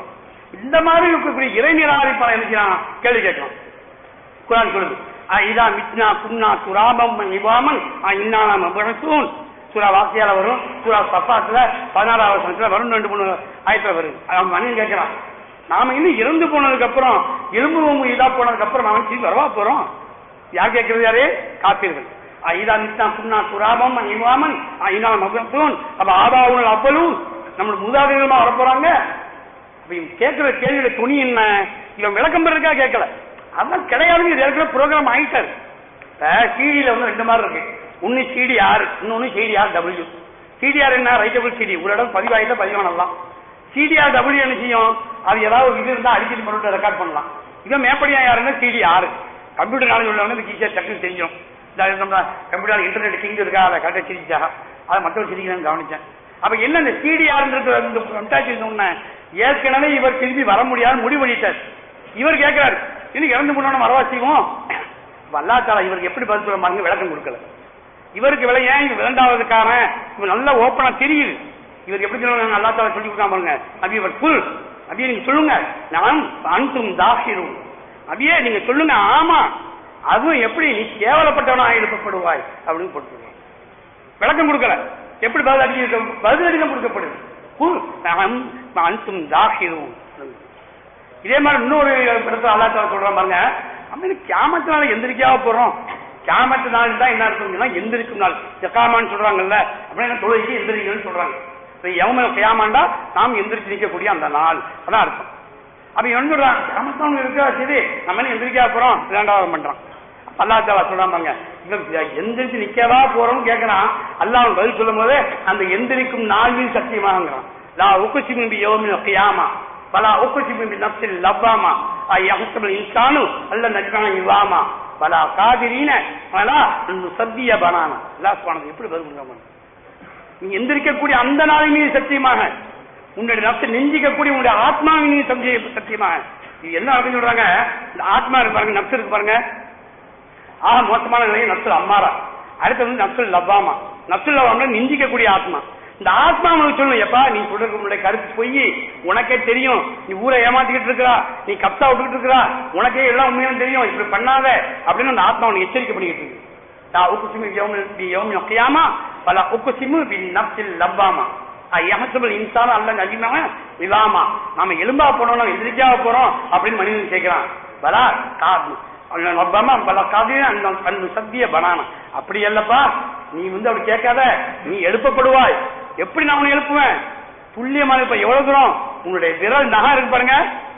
இந்த மாதிரி இருக்கக்கூடிய இறை நிராகரிப்பாளர் என்ன செய்யலாம்? கேள்வி கேட்கலாம். குர்ஆன் சொல்லுது, இதா மித்னா குன்னா துராபம் இவாமன் இன்னானா மபரசூன். சூரா வாக்கியால வரும், சூரா சஃபாத்துல பதினாறாவது வசனத்துல வரும், ரெண்டு மூணு ஆயத்துல வரும். அவன் மனிதன் கேட்கிறான், நாம இன்னும் இறந்து போனதுக்கு அப்புறம் எலும்பு இதா போனதுக்கு அப்புறம் நாம திரும்பி வரவா போறோம்? யார் கேட்கறது? யாரு? காப்பீர்கள். இதா மித்னா குன்னா துராபம் இவாமன் இன்னானா மபரசூன். அப்ப ஆதாவுல் அவ்வளவு நம்ம மூதாதைகளமா வர போறாங்க. கேட்கிற கேள்வியில துணி என்ன? இவன் விளக்கம் பெறதுக்கா கேட்கல, அதான் கிடையாது. இது ஏற்கனவே ப்ரோக்ராம் ஆயிட்டாரு. சிடியில வந்து ரெண்டு மாதிரி இருக்கு. ஒன்னு சிடி ஆறு, இன்னொன்னு சிடிஆர் டபிள்யூ. சிடிஆர் என்ன? Writable CD. ஒரு இடம் பதிவாயிட்ட பதிவானலாம். சிடிஆர் டபிள்யூ என்ன செய்யும்? அது ஏதாவது இது இருந்தா அடிக்கடி பண்ணிட்டு ரெக்கார்ட் பண்ணலாம். இவன் மேப்படியா யாருன்னா சிடி ஆறு. கம்ப்யூட்டர் நாலேஜ் உள்ளவங்க ஈஸியா டக்குன்னு தெரிஞ்சிடும். கம்ப்யூட்டர் இன்டர்நெட் கிங் இருக்கா, அதை கரெக்டாக சிரிச்சா, அதை மற்றவர் சிரிக்கணும்னு கவனிச்சேன். அப்ப என்ன இந்த சிடிஆர் ஏற்கனவே இவர் திரும்பி வர முடியாது முடிவு பண்ணிட்டார். இவர் கேட்கிறாரு, இன்னும் இறந்து போனோம் வரவா செய்வோம். அல்லாஹ் இவருக்கு எப்படி பதில் சொல்ல பாருங்க, விளக்கம் கொடுக்கல. இவருக்கு விலை ஏன் இது இரண்டாவதுக்கான இவர் நல்ல ஓப்பனா தெரியுது. இவருக்கு எப்படி சொல்லுவாங்க? அல்லாஹ் தஆலா சொல்லி கொடுக்காம பாருங்க. அபி இவர் புல் அபியே நீங்க சொல்லுங்க, நான் அன்தும் தாஹிரும். அபியே நீங்க சொல்லுங்க, ஆமா அதுவும் எப்படி நீ கேவலப்பட்டவனா எழுப்பப்படுவாய் அப்படின்னு போட்டு விளக்கம் கொடுக்கல. எப்படி பதில் அடிக்க பதில் அடிக்கம் கொடுக்கப்படுது? இதே மாதிரி இன்னொரு இடத்துல அல்லாஹ் தஆலா சொல்றான் பாருங்க, அப்படி கியாமத்தினால எந்திரிக்காம போறோம். கியாமத்து நாள் தான் என்ன இருக்குன்னா எந்திரிக்கும் நாள். ஜகாமான்னு சொல்றாங்கல்ல, அப்படின்னா தொழுகை எந்திரிக்கணும்னு சொல்றாங்க. யௌம கியாமாண்டா நாம் எந்திரிச்சு நிற்கக்கூடிய அந்த நாள், அதான் அர்த்தம். அப்ப என்ன சொல்றான்? கியாமத்தான் இருக்கா, சரி நம்ம என்ன எந்திரிக்கா போறோம், இரண்டாவது பண்றான். அல்லாஹ் தஆலா சொல்றான் பாருங்க, இவன் எந்திரிச்சு நிக்கவா போறோம்னு கேட்கறான். அல்லாஹ் பதில் சொல்லும் போது அந்த எந்திரிக்கும் நாளின் சத்தியமாகங்கிறான். லா உக்ஸிமு பி யௌமில் கியாமா வலா உக்ஸிமு பி நஃப்ஸில் லவ்வாமா அய்யஹ்சபுல் இன்சானு அல்ல நஜ்மா இவாமா வலா காதிரீன வலா நுஸப்பிய பனானா. அல்லாஹ் சுப்ஹானஹு எப்படி பதில் சொல்றான்? நீ எந்திரிக்கக்கூடிய அந்த நாளின் மீது சத்தியமாக, உன்னுடைய நஃப்ஸை நெஞ்சிக்கக்கூடிய உன்னுடைய ஆத்மாவின் மீது சத்தியமாக. இது என்ன அப்படின்னு சொல்றாங்க? இந்த ஆத்மா இருக்கு பாருங்க, நஃப்ஸ் இருக்கு பாருங்க, ஆக மோசமான நிலையை நப்சுல் அம்மாரா. அடுத்து வந்து நப்சுல் லவ்வாமா. நப்சுல் லவ்வாமா நெஞ்சிக்கக்கூடிய ஆத்மா. இந்த ஆத்மா உனக்கு சொல்லணும், எப்பா நீ சொல்றது உன்னுடைய கருத்து பொய், உனக்கே தெரியும், நீ ஊரை ஏமாத்திக்கிட்டு இருக்கிறா, நீ கப்சா விட்டுக்கிட்டு இருக்கிறா, உனக்கே எல்லாம் உண்மையான தெரியும், இப்படி பண்ணாத அப்படின்னு அந்த ஆத்மா உனக்கு எச்சரிக்கை பண்ணிக்கிட்டு இருக்கு. பல உக்குசிமு நப்சில் லவ்வாமா இன்சான் அல்ல நஜிமா இவாமா. நாம எலும்பா போனோம், நம்ம எதிரிக்காக போறோம் அப்படின்னு மனிதன் கேட்கிறான். பலா காது சத்திய பனானா. அப்படி அல்லப்பா, நீ வந்து அப்படி கேட்காத, நீ எழுப்பப்படுவாய். எப்படி நான் உன்னை எழுப்புவேன்? துல்லியமான இப்ப எவ்வளவு தூரம் உன்னுடைய விரல் நகை இருக்கு பாருங்க,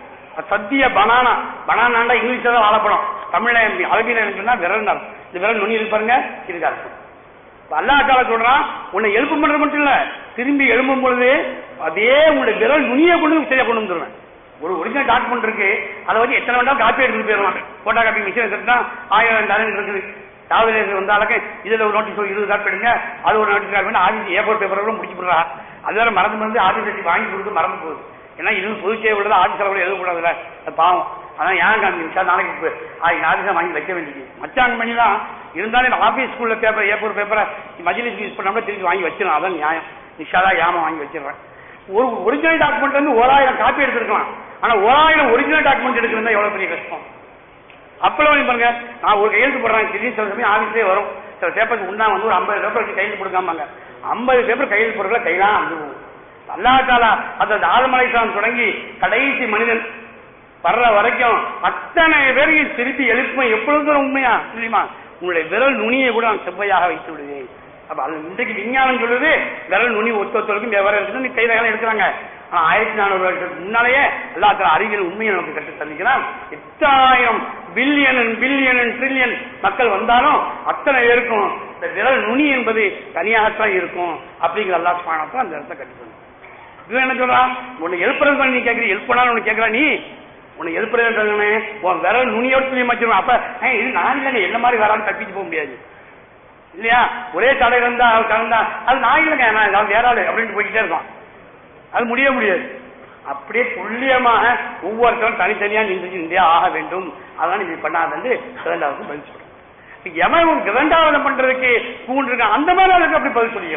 சத்திய பனானா. பனானாண்டா இங்கிலீஷ்ல தான் வாழப்படும், தமிழ்ல அரபியில இருக்குன்னா விரல் நகை. இந்த விரல் நுனி இருக்கு பாருங்க, இதுக்கு அர்த்தம். அல்லாஹ் தஆலா சொல்றான், உன்னை எழுப்ப பண்றது மட்டும் இல்ல, திரும்பி எழும்பும் பொழுது அதே உன்னுடைய விரல் நுனியை கொண்டு சரியா கொண்டு வந்துருவேன். ஒரு ஒரிஜினல் டாக்குமெண்ட் இருக்கு, அதை வச்சு எத்தனை வேண்டாம் காப்பி எடுத்துட்டு போயிடலாம். போட்டோ காப்பி மிஷின் எடுத்துட்டா ஆயிரம் ரெண்டாயிரம் இருக்குது. தாவல் வந்தாலும் இதுல ஒரு நோட்டீஸ் இருபது காப்பி எடுங்க, அது ஒரு notice copy office A four பேப்பரோட முடிச்சு போடுறா. அது வேற மறந்து மறந்து ஆஃபீஸ் வச்சு வாங்கி கொடுத்து மறந்து போகுது. ஏன்னா இது பொது சேவை உள்ளது, ஆஃபீஸ் செலவு எழுதக்கூடாதுல, பாவம். அதான் ஏன் காந்தி நிமிஷம் நாளைக்கு ஆஃபீஸா வாங்கி வைக்க வேண்டியது. மச்சான் பண்ணி தான் இருந்தாலும் ஆஃபீஸ் ஸ்கூல்ல பேப்பர் ஏ ஃபோர் பேப்பரை மஜ்லிஸ் யூஸ் பண்ணாம திருப்பி வாங்கி வச்சிடலாம். அதான் நியாயம். நிஷாதா ஏமா வாங்கி வச்சிடறேன். ஒரு ஒரிஜினல் டாக்குமெண்ட் வந்து ஓராயிரம் காப்பி எடுத்துருக்கலாம், ஆனா ஓராயிரம் ஒரிஜினல் டாக்குமெண்ட் எடுக்கிறதா எவ்வளவு பெரிய கஷ்டம். அப்பெல்லாம் பாருங்க, நான் ஒரு கையெழுத்து போடுறேன், திடீர்னு சில சமயம் ஆஃபீஸ்லேயே வரும், சில பேப்பருக்கு உண்டா வந்து ஒரு ஐம்பது பேப்பருக்கு கையெழுத்து கொடுக்காமாங்க, ஐம்பது பேப்பர் கையெழுத்து போடுறதுல கையெல்லாம் அனுபவம். அல்லாஹ் தஆலா அந்த ஆதம் அலைஹிஸ்ஸலாம் தொடங்கி கடைசி மனிதன் வர்ற வரைக்கும் அத்தனை பேரையும் திருப்பி எழுப்பும். எப்பொழுது உண்மையா தெரியுமா? உங்களுடைய விரல் நுனியை கூட நான் செவ்வையாக வைத்து விடுவேன். அப்ப அது இன்றைக்கு விஞ்ஞானம் சொல்லுது, விரல் நுனி ஒத்தொத்தருக்கும் விவரம் இருக்குது, நீ கையில எடுக்கிறாங்க. ஆனா ஆயிரத்தி நானூறு வருஷத்துக்கு முன்னாலேயே எல்லா அறிவியல் உண்மையை நமக்கு கற்று தந்திக்கிறான். எட்டாயிரம் பில்லியன் பில்லியன் ட்ரில்லியன் மக்கள் வந்தாலும் அத்தனை பேருக்கும் இந்த விரல் நுனி என்பது தனியாகத்தான் இருக்கும் அப்படிங்கிற அல்லாஹ் சுப்ஹானஹு அந்த இடத்தை கற்று தந்து. இவன் என்ன சொல்றான்? உன்னை எழுப்புறது நீ கேட்கற, எழுப்பினாலும் உனக்கு கேட்கற, நீ உன்னை எழுப்புறது உன் விரல் நுனியோடு துணி மச்சிடும். அப்ப இது நான் இல்லைங்க, என்ன மாதிரி வரான்னு தப்பிச்சு போக முடியாது இல்லையா? ஒரே தடை இருந்தா கலந்தா அது நான் இல்லைங்க, நான் வேற ஆளு அப்படின்ட்டு போய்கிட்டே இருக்கான். அது முடிய முடியாது. அப்படியே துல்லியமாக ஒவ்வொருத்தரும் தனித்தனியா நின்று நின்றே ஆக வேண்டும். அதான் இப்படி பண்ணாது இரண்டாவது பதில் சொல்றேன். எவன் இரண்டாவது பண்றதுக்கு கூண்டிருக்கான் அந்த மாதிரி அதுக்கு அப்படி பதில் சொல்லிக்கணும்.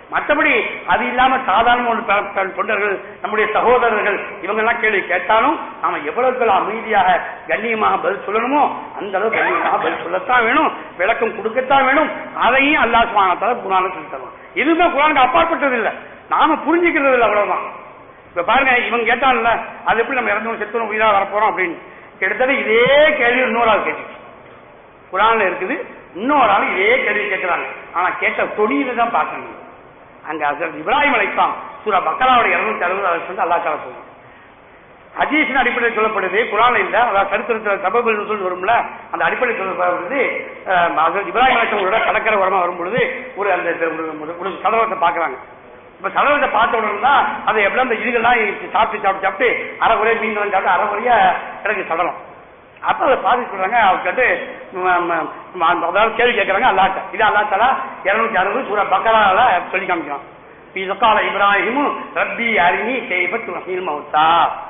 மற்றபடி அது இல்லாம சாதாரண ஒரு தொண்டர்கள், நம்முடைய சகோதரர்கள் இவங்க எல்லாம் கேள்வி கேட்டாலும் நாம எவ்வளவு அமைதியாக கண்ணியமாக பதில் சொல்லணுமோ அந்த அளவு கண்ணியமாக பதில் சொல்லத்தான் வேணும், விளக்கம் கொடுக்கத்தான் வேணும். அதையும் அல்லாஹ் சுப்ஹானஹு வ தஆலா குர்ஆன்ல சொல்லி தருவான். எதுவுமே குர்ஆனுக்கு அப்பாற்பட்டது இல்லை, நாம புரிஞ்சுக்கிறது இல்லை, அவ்வளவுதான். இப்ப பாருங்க, இவங்க கேட்டான்ல அது எப்படி நம்ம இறந்தவங்க செத்தவங்க உயிரா வரப்போறோம் அப்படின்னு கிட்டத்தட்ட இதே கேள்வி இன்னொரு ஆள் கேட்டு குர்ஆன்ல இருக்குது. இன்னொரு ஆள் இதே கேள்வி கேட்கிறாங்க. ஆனா கேட்ட தொழில தான் பார்க்கணும். அங்க ஹஜ்ரத் இப்ராஹிம் அலைஹிஸ்ஸலாம் சூரா பக்கராவோட இருநூத்தி அறுபது வந்து அல்லாஹ் தஆலா சொல்றான். ஹதீஸின் அடிப்படையில் சொல்லப்படுது, குர்ஆன்ல இல்ல, அதாவது சரித்திரத்தில் சபபுல் நுஸூல் வரும்ல, அந்த அடிப்படையில் சொல்லப்படுது. ஹஜ்ரத் இப்ராஹிம் அலைஹிஸ்ஸலாமோட கடற்கரை ஓரமா வரும்பொழுது ஒரு அந்த ஒரு சடலத்தை பாக்குறாங்க. இப்ப சடலத்தை பார்த்த உடனே தான் அதை எப்படி அந்த இதுகள்லாம் சாப்பிட்டு சாப்பிட்டு சாப்பிட்டு அரை குறைய மீன் சாப்பிட்டு அரை குறைய எனக்கு சடலம். அப்ப அதை பாதி சொல்றாங்க. அவங்க கேட்டு அதாவது கேள்வி கேட்கறாங்க அல்லாஹ்ட்ட. இது அல்லாஹ் தஆலா இருநூத்தி அறுபது சூரா பக்கரால சொல்லி காமிக்கிறான். இதகால இப்ராஹிமு ரப்பி அரினி கைஃப துஹ்யில் மௌத்தா,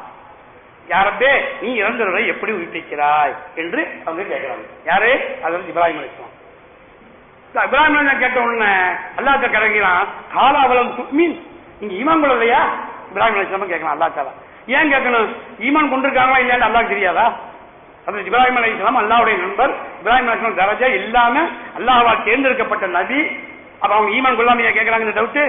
யாரப்பே நீ இறந்தவரை எப்படி உயிர்ப்பிக்கிறாய் என்று அவங்க கேட்கிறாங்க. யாரு? அது இப்ராஹிம் அலைஹிஸ்ஸலாம். இப்ராஹிம் அலைஹிஸ்ஸலாம் கேட்ட உடனே அல்லாஹ் கிடைக்கிறான் காலாவலம் மீன், நீங்க ஈமான் கொள்ளலையா? இப்ராஹிம் அலைஹிஸ்ஸலாம் கேட்கலாம் அல்லாஹ் தஆலா. ஏன் கேட்கணும்? ஈமான் கொண்டிருக்காங்களா இல்லையான்னு அல்லாஹ்க்கு தெரியாதா? அது இப்ராஹிம் அலைஹிஸ்ஸலாம் அல்லாஹ்வுடைய நண்பர். இப்ராஹிம் அலைஹிஸ்ஸலாம் தரஜா எல்லாமே அல்லாஹ்வால் தேர்ந்தெடுக்கப்பட்ட நபி. அப்ப அவங்க ஈமான் கொள்ளாமையா கேட்கறாங்க? இந்த டவுட்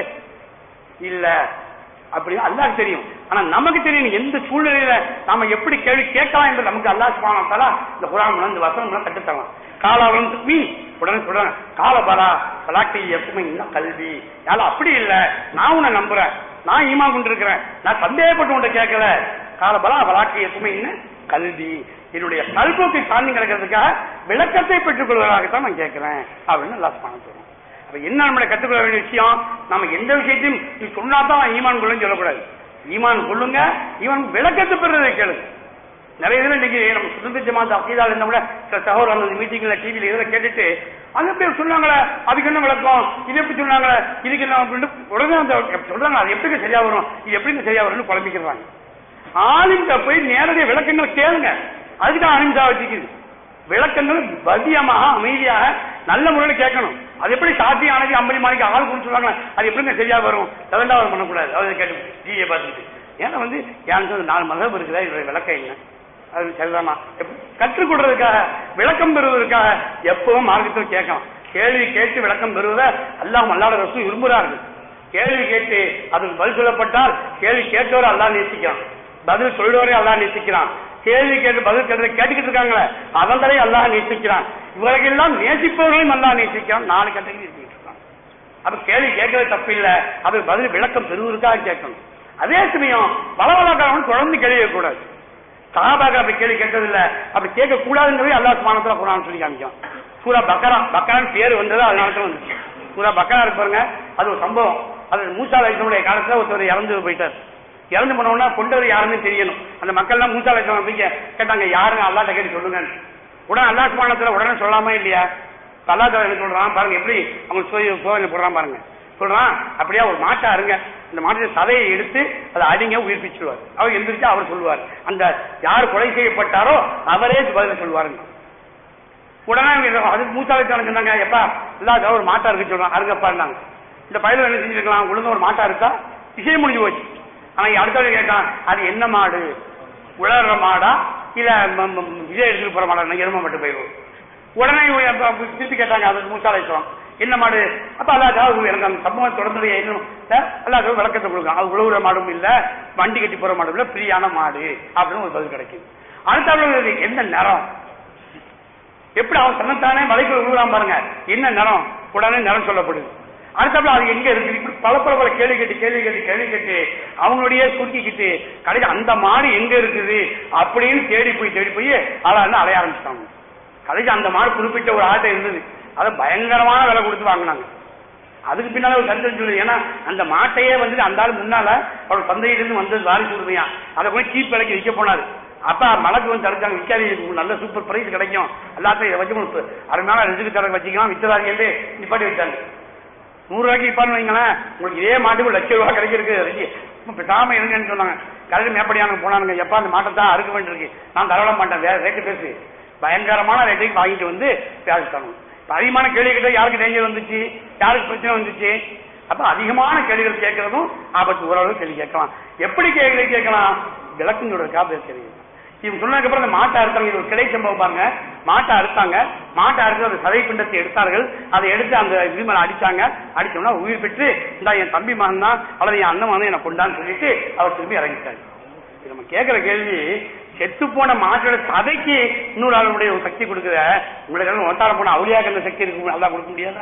இல்ல, அப்படி அல்லாஹ்க்கு தெரியும். ஆனா நமக்கு தெரியும் எந்த சூழ்நிலையில நாம எப்படி கேள்வி கேட்கலாம் என்று நமக்கு அல்லாஹ் சுப்ஹானஹு வ தஆலா இந்த குர்ஆன் இந்த வசனம் கட்டுத்தரலாம். காலாவலம் மீன் உடனே சொல்றேன் காலபரா பலாக்கை எப்பவுமே இன்னும் கல்வி யால அப்படி இல்ல, நான் உன்னை நம்புறேன், நான் ஈமான் கொண்டிருக்கிறேன், நான் சந்தேகப்பட்டு உன்னை கேட்கல. காலபரா பலாக்கை எப்பவுமே இன்னும் கல்வி, என்னுடைய கல்போக்கை சார்ந்து கிடக்கிறதுக்காக விளக்கத்தை பெற்றுக் கொள்வதாகத்தான் நான் கேட்கிறேன் அப்படின்னு அல்லாஹ் சுப்ஹானஹு வ தஆலா. அப்ப என்ன நம்மளை கற்றுக்கொள்ள வேண்டிய விஷயம், நம்ம எந்த விஷயத்தையும் நீ சொன்னாதான் ஈமான் கொள்ளுன்னு சொல்லக்கூடாது. ஈமான் கொள்ளுங்க, ஈமான் விளக்கத்தை பெறுறதை கேளுங்க. நிறைய இதுல இன்னைக்கு நம்ம சுதந்திர ஜமாத் அக்கீதால இருந்தவங்க சில சகோதரர் அந்த மீட்டிங்ல டிவில இதில் கேட்டுட்டு அது எப்படி சொன்னாங்களே, அதுக்கு என்ன விளக்கம், இது எப்படி சொன்னாங்களே, இதுக்கு என்ன அப்படின்னு உடனே அந்த சொல்றாங்க. அது எப்படி சரியா வரும், இது எப்படி சரியா வரும்னு குழம்பிக்கிறாங்க. ஆலிம்கிட்ட போய் நேரடியாக விளக்கங்களை கேளுங்க. அதுக்கு தான் அனிம்சா வச்சுக்குது. விளக்கங்கள் பத்தியமாக அமைதியாக நல்ல முறையில் கேட்கணும். அது எப்படி சாத்தி ஆனது ஐம்பது மணிக்கு ஆள் கொடுத்து சொல்றாங்க, அது எப்படிங்க சரியா வரும், தவண்டாவது பண்ணக்கூடாது. அதை கேட்டு ஜிஏ பார்த்துட்டு ஏன்னா வந்து ஏன் நாலு மதம் இருக்குதா, இதோட விளக்கம் என்ன, அது சரிதானா கற்றுக் கொடுறதுக்காக விளக்கம் பெறுவதற்காக எப்பவும் மார்க்கத்தில் கேட்கணும். கேள்வி கேட்டு விளக்கம் பெறுவதை அல்லாஹ் அல்லாஹ்வுடைய ரசூல் விரும்புகிறார்கள். கேள்வி கேட்டு அதுக்கு பதில் சொல்லப்பட்டால் கேள்வி கேட்டவரை அல்லாஹ் நேசிக்கிறான், பதில் சொல்றவரை அல்லாஹ் நேசிக்கிறான். கேள்வி கேட்டு பதில் கேட்டு கேட்டுக்கிட்டு இருக்காங்களே அவங்களே அல்லாஹ் நேசிக்கிறான். இவர்களெல்லாம் நேசிப்பவர்களையும் அல்லாஹ் நேசிக்கிறான். நாலு கட்டங்கள் நேசிக்கிட்டு இருக்கான். அப்ப கேள்வி கேட்கறது தப்பு இல்லை, அது பதில் விளக்கம் பெறுவதற்காக கேட்கணும். அதே சமயம் வளவளக்காரன் தொடர்ந்து கேள்வி கூடாது. சஹாபாக்கள் அப்படி கேள்வி கேட்டதில்லை, அப்படி கேட்க கூடாதுங்கிறதே அல்லாஹ் சுப்ஹானஹு வ தஆலா குர்ஆன் சொல்லி காமிக்கும். சூரா பக்கரா, பக்கரான்னு பேர் வந்தது அதனால தான் வந்துச்சு. சூரா பக்கரா இருக்கு பாருங்க, அது ஒரு சம்பவம். அது மூசா அலைஹிஸ்ஸலாமுடைய காலத்துல ஒருத்தர் இறந்து போயிட்டார். இறந்து போனோம்னா கொண்டவர் யாருன்னு தெரியணும். அந்த மக்கள் எல்லாம் மூசா அலைஹிஸ்ஸலாம் போய் கேட்டாங்க, யாருங்க அல்லாஹ்ட்ட கேட்டு சொல்லுங்க. உடனே அல்லாஹ் சுப்ஹானஹு வ தஆலா உடனே சொல்லாமா இல்லையா? அல்லாஹ் தஆலா என்ன சொல்றான் பாருங்க, எப்படி அவங்க சோதனை போடுறான் பாருங்க. சொல்றான் அப்படியா ஒரு மாட்டை அருங்க, அந்த மாட்டை சதையை எடுத்து அதை அடிங்க உயிர்ப்பிச்சுடுவார். அவர் எந்திரிச்சா அவர் சொல்லுவார், அந்த யார் கொலை செய்யப்பட்டாரோ அவரே பதில் சொல்லுவாருங்க. உடனே அதுக்கு மூசா அலைஹிஸ்ஸலாம் சொன்னாங்க, எப்பா அல்லாஹ் ஒரு மாட்டா இருக்கு சொல்றான், அருங்கப்பா இருந்தாங்க. இந்த பயில என்ன செஞ்சிருக்கலாம், ஒழுங்கா ஒரு மாட்டா இருக்கா, விஷயம் முடிஞ்சு போச்சு. ஆனா அடுத்தவங்க கேட்டான், அது என்ன மாடு, உலர்ற மாடா இல்ல விஜய் எடுத்துட்டு போற மாடா, எருமை மட்டும் போயிடும். உடனே திருப்பி கேட்டாங்க அது மூசா அலைஹிஸ்ஸலாம் என்ன மாடு. அப்ப அல்லாஹ் எனக்கு அந்த சம்பவம் தொடர்ந்து அல்லாஹ் விளக்கத்தை கொடுக்கலாம். அது உழவுற மாடும் இல்ல, வண்டி கட்டி போற மாடும் இல்ல, ஃப்ரீயான மாடு அப்படின்னு ஒரு பதில் கிடைக்கும். அடுத்த என்ன நிறம், எப்படி அவன் தன்னைத்தானே மலைக்குள்ள விழுகிறான் பாருங்க, என்ன நிறம், உடனே நிறம் சொல்லப்படுது. அடுத்தப்பல அது எங்க இருக்கு, இப்படி பல பல பல கேள்வி கேட்டு கேள்வி கேட்டு கேள்வி கேட்டு அவங்களுடைய சுருக்கிக்கிட்டு கடைசி அந்த மாடு எங்க இருக்குது அப்படின்னு தேடி போய் தேடி போய் அதை வந்து அலைய ஆரம்பிச்சிட்டாங்க. கடைசி அந்த மாடு குறிப்பிட்ட ஒரு ஆட்டை இருந்தது, அதை பயங்கரமான விலை கொடுத்து வாங்கினாங்க. அதுக்கு பின்னால ஒரு சந்தேகம் சொல்லுது, ஏன்னா அந்த மாட்டையே வந்து அந்த ஆள் முன்னால அவரோட சந்தையிலிருந்து வந்தது வாரி சொல்லுவையா, அதை போய் சீப் விலைக்கு விற்க போனாரு. அப்ப மலைக்கு வந்து தடுத்தாங்க, விற்காது நல்ல சூப்பர் பிரைஸ் கிடைக்கும், எல்லாத்தையும் இதை வச்சு அருமையான ரிசுக்கு தடவை வச்சுக்கலாம், வித்ததாங்க நிப்பாட்டி வச்சாங்க. நூறு ரூபாய்க்கு விற்பான்னு வைங்களேன், உங்களுக்கு இதே மாட்டுக்கு லட்சம் ரூபாய் கிடைச்சிருக்கு, பேசாம இருங்கன்னு சொன்னாங்க. கடையில் மேப்படியானு போனானுங்க, எப்பா அந்த மாட்டை தான் அறுக்க வேண்டியிருக்கு, நான் தரவிட மாட்டேன், வேற ரேட்டு பேசு, பயங்கரமான ரேட்டுக்கு வாங்கிட்டு வந்து பேசிட்டாங்க. அதிகமான கேள்வி கிட்ட யாருக்கு டேஞ்சர் வந்துச்சு, யாருக்கு பிரச்சனை வந்துச்சு, அப்ப அதிகமான கேள்விகள் கேட்கறதும் ஆபத்து. ஓரளவு கேள்வி கேட்கலாம். எப்படி கேள்வி கேட்கலாம்? விளக்கம் சொல்றதுக்காக தெரியும். இவங்க சொன்னதுக்கு அப்புறம் அந்த மாட்டை அறுத்தாங்க. இது ஒரு கிடை சம்பவம் பாருங்க. மாட்டை அறுத்தாங்க. மாட்டை அறுத்து அந்த சதை பிண்டத்தை எடுத்தார்கள். அதை எடுத்து அந்த இது மேல அடிச்சாங்க. அடிச்சோம்னா உயிர் பெற்று இந்த என் தம்பி மகன் தான் அல்லது என் அண்ணன் மகன் என்னை கொண்டான்னு சொல்லிட்டு அவர் திரும்பி இறங்கிட்டாரு. நம்ம கேட்கிற கேள்வி, செத்து போன மாட்டோட சதைக்கு இன்னொரு ஆளுடைய ஒரு சக்தி கொடுக்குற உங்களுக்கு ஒட்டார போன அவளியாக அந்த சக்தி இருக்கு, நல்லா கொடுக்க முடியாதா?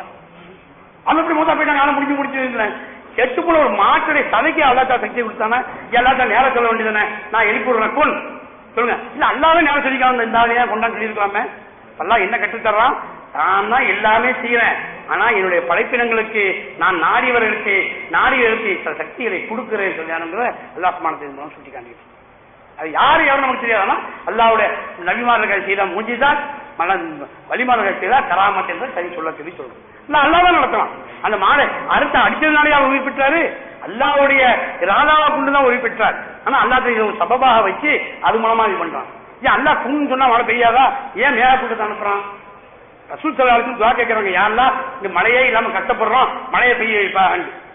அது எப்படி மொத்தம் போயிட்டாங்க, நானும் முடிச்சு முடிச்சு செத்து போன ஒரு மாட்டுடைய சதைக்கு அல்லாத்தா சக்தி கொடுத்தானே, எல்லாத்தா நேரம் சொல்ல வேண்டியதானே? நான் எழுப்பி விடுறேன் கொள் சொல்லுங்க. இல்ல அல்லாவே நேரம் சொல்லிக்கலாம், இந்த ஆளையா கொண்டாந்து சொல்லியிருக்கலாமே. எல்லாம் என்ன கற்றுத்தர்றான்? நான் தான் எல்லாமே செய்யறேன், ஆனா என்னுடைய படைப்பினங்களுக்கு நான் நாடியவர்களுக்கு நாடியவர்களுக்கு சில சக்திகளை கொடுக்கிறேன் சொல்லியானுங்கிற அல்லாஹ்மானத்தை சுட்டி காண்கிறேன். அது யாரு யாரும் நமக்கு தெரியாதுன்னா அல்லாவுடைய நபிமார்கள் செய்த மூஜிதான் வழிமார்கள் செய்தா கராமத் என்று சரி சொல்ல சொல்லி சொல்றோம். இல்ல அல்லாதான் நடத்தலாம். அந்த மாடை அறுத்த அடித்ததுனாலே அவர் உயிர் பெற்றாரு, அல்லாவுடைய ராதாவா கொண்டுதான் உயிர் பெற்றார். ஆனா அல்லாத ஒரு சபபாக வச்சு அது மூலமா இது பண்றான். ஏன் அல்லா குன்னு சொன்னா மழை பெய்யாதா? ஏன் மேல கூட்டத்தை அனுப்புறான்? ரசூல் ஸல்லல்லாஹு துஆ கேட்கறாங்க, யாரெல்லாம் இந்த மழையே இல்லாம கஷ்டப்படுறோம், மழையை பெய்ய வைப்பா.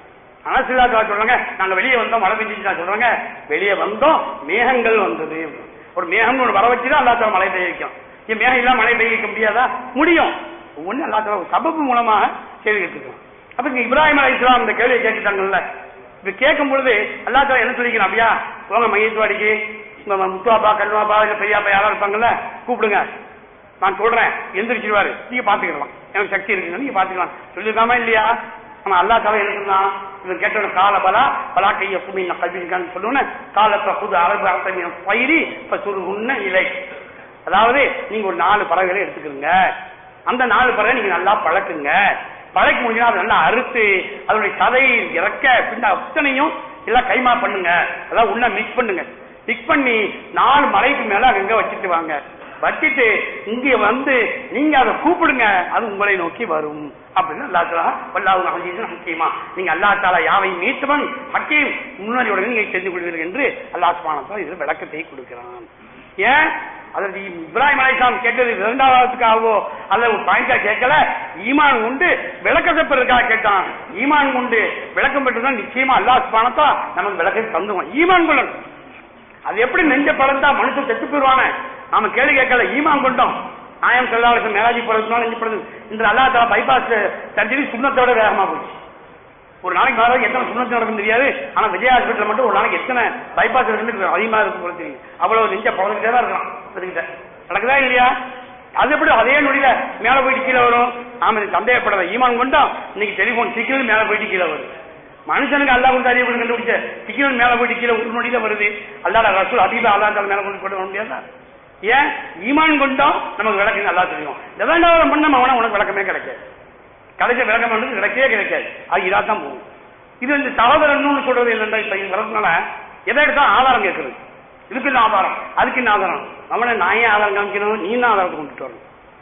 ஆனா சிலா சொல்றாங்க, நாங்க வெளியே வந்தோம் மழை பெஞ்சிச்சு சொல்றாங்க. வெளியே வந்தோம் மேகங்கள் வந்தது. ஒரு மேகம் ஒன்று வர வச்சுதான் அல்லா தஆலா மழை பெய்ய வைக்கும். ஏன் மேகம் இல்லாம மழை பெய்ய வைக்க முடியாதா? முடியும். ஒண்ணு அல்லா தஆலா ஒரு சபபு மூலமாக கேள்வி கேட்டுக்கலாம். அப்ப இங்க இப்ராஹிம் அலைஹிஸ்ஸலாம் இந்த கேள்வியை கேட்டுட்டாங்கல்ல. இப்ப கேட்கும் பொழுது அல்லா தஆலா என்ன சொல்லிக்கிறான்? அப்படியா உங்க மையத்துவாடிக்கு முத்துவாப்பா கல்வாப்பா இல்ல பெரியாப்பா யாரா இருப்பாங்கல்ல, கூப்பிடுங்க, நான் சொல்றேன், எந்திரிச்சிருவாரு, நீங்க பாத்துக்கலாம், எனக்கு சக்தி இருக்குன்னு நீங்க பாத்துக்கலாம் சொல்லிருக்காம இல்லையா? ஆனா அல்லா தஆலா என்ன சொன்னான்? இவன் கேட்ட கால பலா பலா கைய புமின் கல்விக்கான்னு சொல்லுன்னு காலத்தை புது அரபு அரசமின் பயிரி இப்ப சுருகுன்னு இலை. அதாவது நீங்க ஒரு நாலு பறவைகளை எடுத்துக்கிறீங்க, அந்த நாலு பறவை நீங்க நல்லா பழக்குங்க, பழக்க முடிஞ்சா அதை நல்லா அறுத்து அதனுடைய சதை இறக்க பின்ன அத்தனையும் எல்லாம் கைமா பண்ணுங்க, அதாவது உன்ன மிக்ஸ் பண்ணுங்க, மிக்ஸ் பண்ணி நாலு மலைக்கு மேல அங்க வச்சுட்டு வாங்க, வச்சிட்டு இங்க வந்து நீங்க அதை கூப்பிடுங்க, அது உங்களை நோக்கி வரும் அப்படின்னு அல்லா தஆலா வல்லாஹு அஸீஸுன் ஹக்கீமா, நீங்க அல்லா தஆலா யாவை மீட்டவன் ஹக்கீம் முன்னறியோட நீங்க தெரிந்து கொள்வீர்கள் என்று அல்லாஹ் சுப்ஹானஹு வ தஆலா இதில் விளக்கத்தை கொடுக்கிறான். ஏன் அதற்கு இப்ராஹிம் அலைஹிஸ்ஸலாம் கேட்டது இரண்டாவதுக்காகவோ அல்லது ஒரு பாயிண்டா கேட்கல, ஈமான் உண்டு விளக்கத்தை பெறதுக்காக கேட்டான். ஈமான் உண்டு விளக்கம் பெற்றுதான் நிச்சயமா அல்லாஹ் சுப்ஹானஹு வ தஆலா நமக்கு விளக்கத்தை தந்துவான். ஈமான் கொள்ளணும். அது எப்படி நெஞ்ச பழந்தா மனுஷன் செத்து போயிருவானே, நாம கேள்வி கேட்கல, ஈமான் கொண்டோம். ஆயம் செல்லாத மேலாஜி போறதுனால நெஞ்சு படுது. இந்த அல்லா தஆலா பைபாஸ் சர்ஜரி சுண்ணத்தோட வேகமா போச்சு. ஒரு நாளைக்கு மேலே எத்தனை சுண்ணத்து நடக்கும் தெரியாது, ஆனா விஜய் ஹாஸ்பிட்டல் மட்டும் ஒரு நாளைக்கு எத்தனை பைபாஸ் அதிகமா இருக்கும் போல தெரியும். அவ்வளவு நெஞ்ச பழந்துட்டே தான் இருக்கலாம். நடக்குதா இல்லையா? அது எப்படி அதே நொடியில மேல போயிட்டு கீழே வரும்? நாம சந்தேகப்படாத ஈமான் கொண்டோம். இன்னைக்கு டெலிபோன் சிக்னல் மேல போயிட்டு கீழே வருது. மனுஷனுக்கு அல்லா கொண்டு அறிய கொண்டு கண்டுபிடிச்ச சிக்னல் மேல போயிட்டு கீழே ஒரு நொடியில வருது. அல்லாஹ் ரசூல் ஹபீபா அல்லா தஆலா மேல கொண்டு கொண்டு வர முடியாதா? ஏன் ஈமான் கொண்டோம் நமக்கு விளக்கம் நல்லா தெரியும். எதாண்டாவது பண்ண அவனா உனக்கு விளக்கமே கிடைக்காது, கடைசி விளக்கம் பண்ணது கிடைக்கவே கிடைக்காது. அது இதாத்தான் போகும். இது இந்த சகோதரன் சொல்றது என்னென்ன இப்ப வரதுனால எதை எடுத்தா ஆதாரம் கேட்கறது, இதுக்கு என்ன ஆதாரம் அதுக்கு என்ன ஆதாரம், அவனை நான் ஏன் ஆதாரம் காமிக்கணும், நீ தான் ஆதாரத்தை கொண்டுட்டு வரணும்.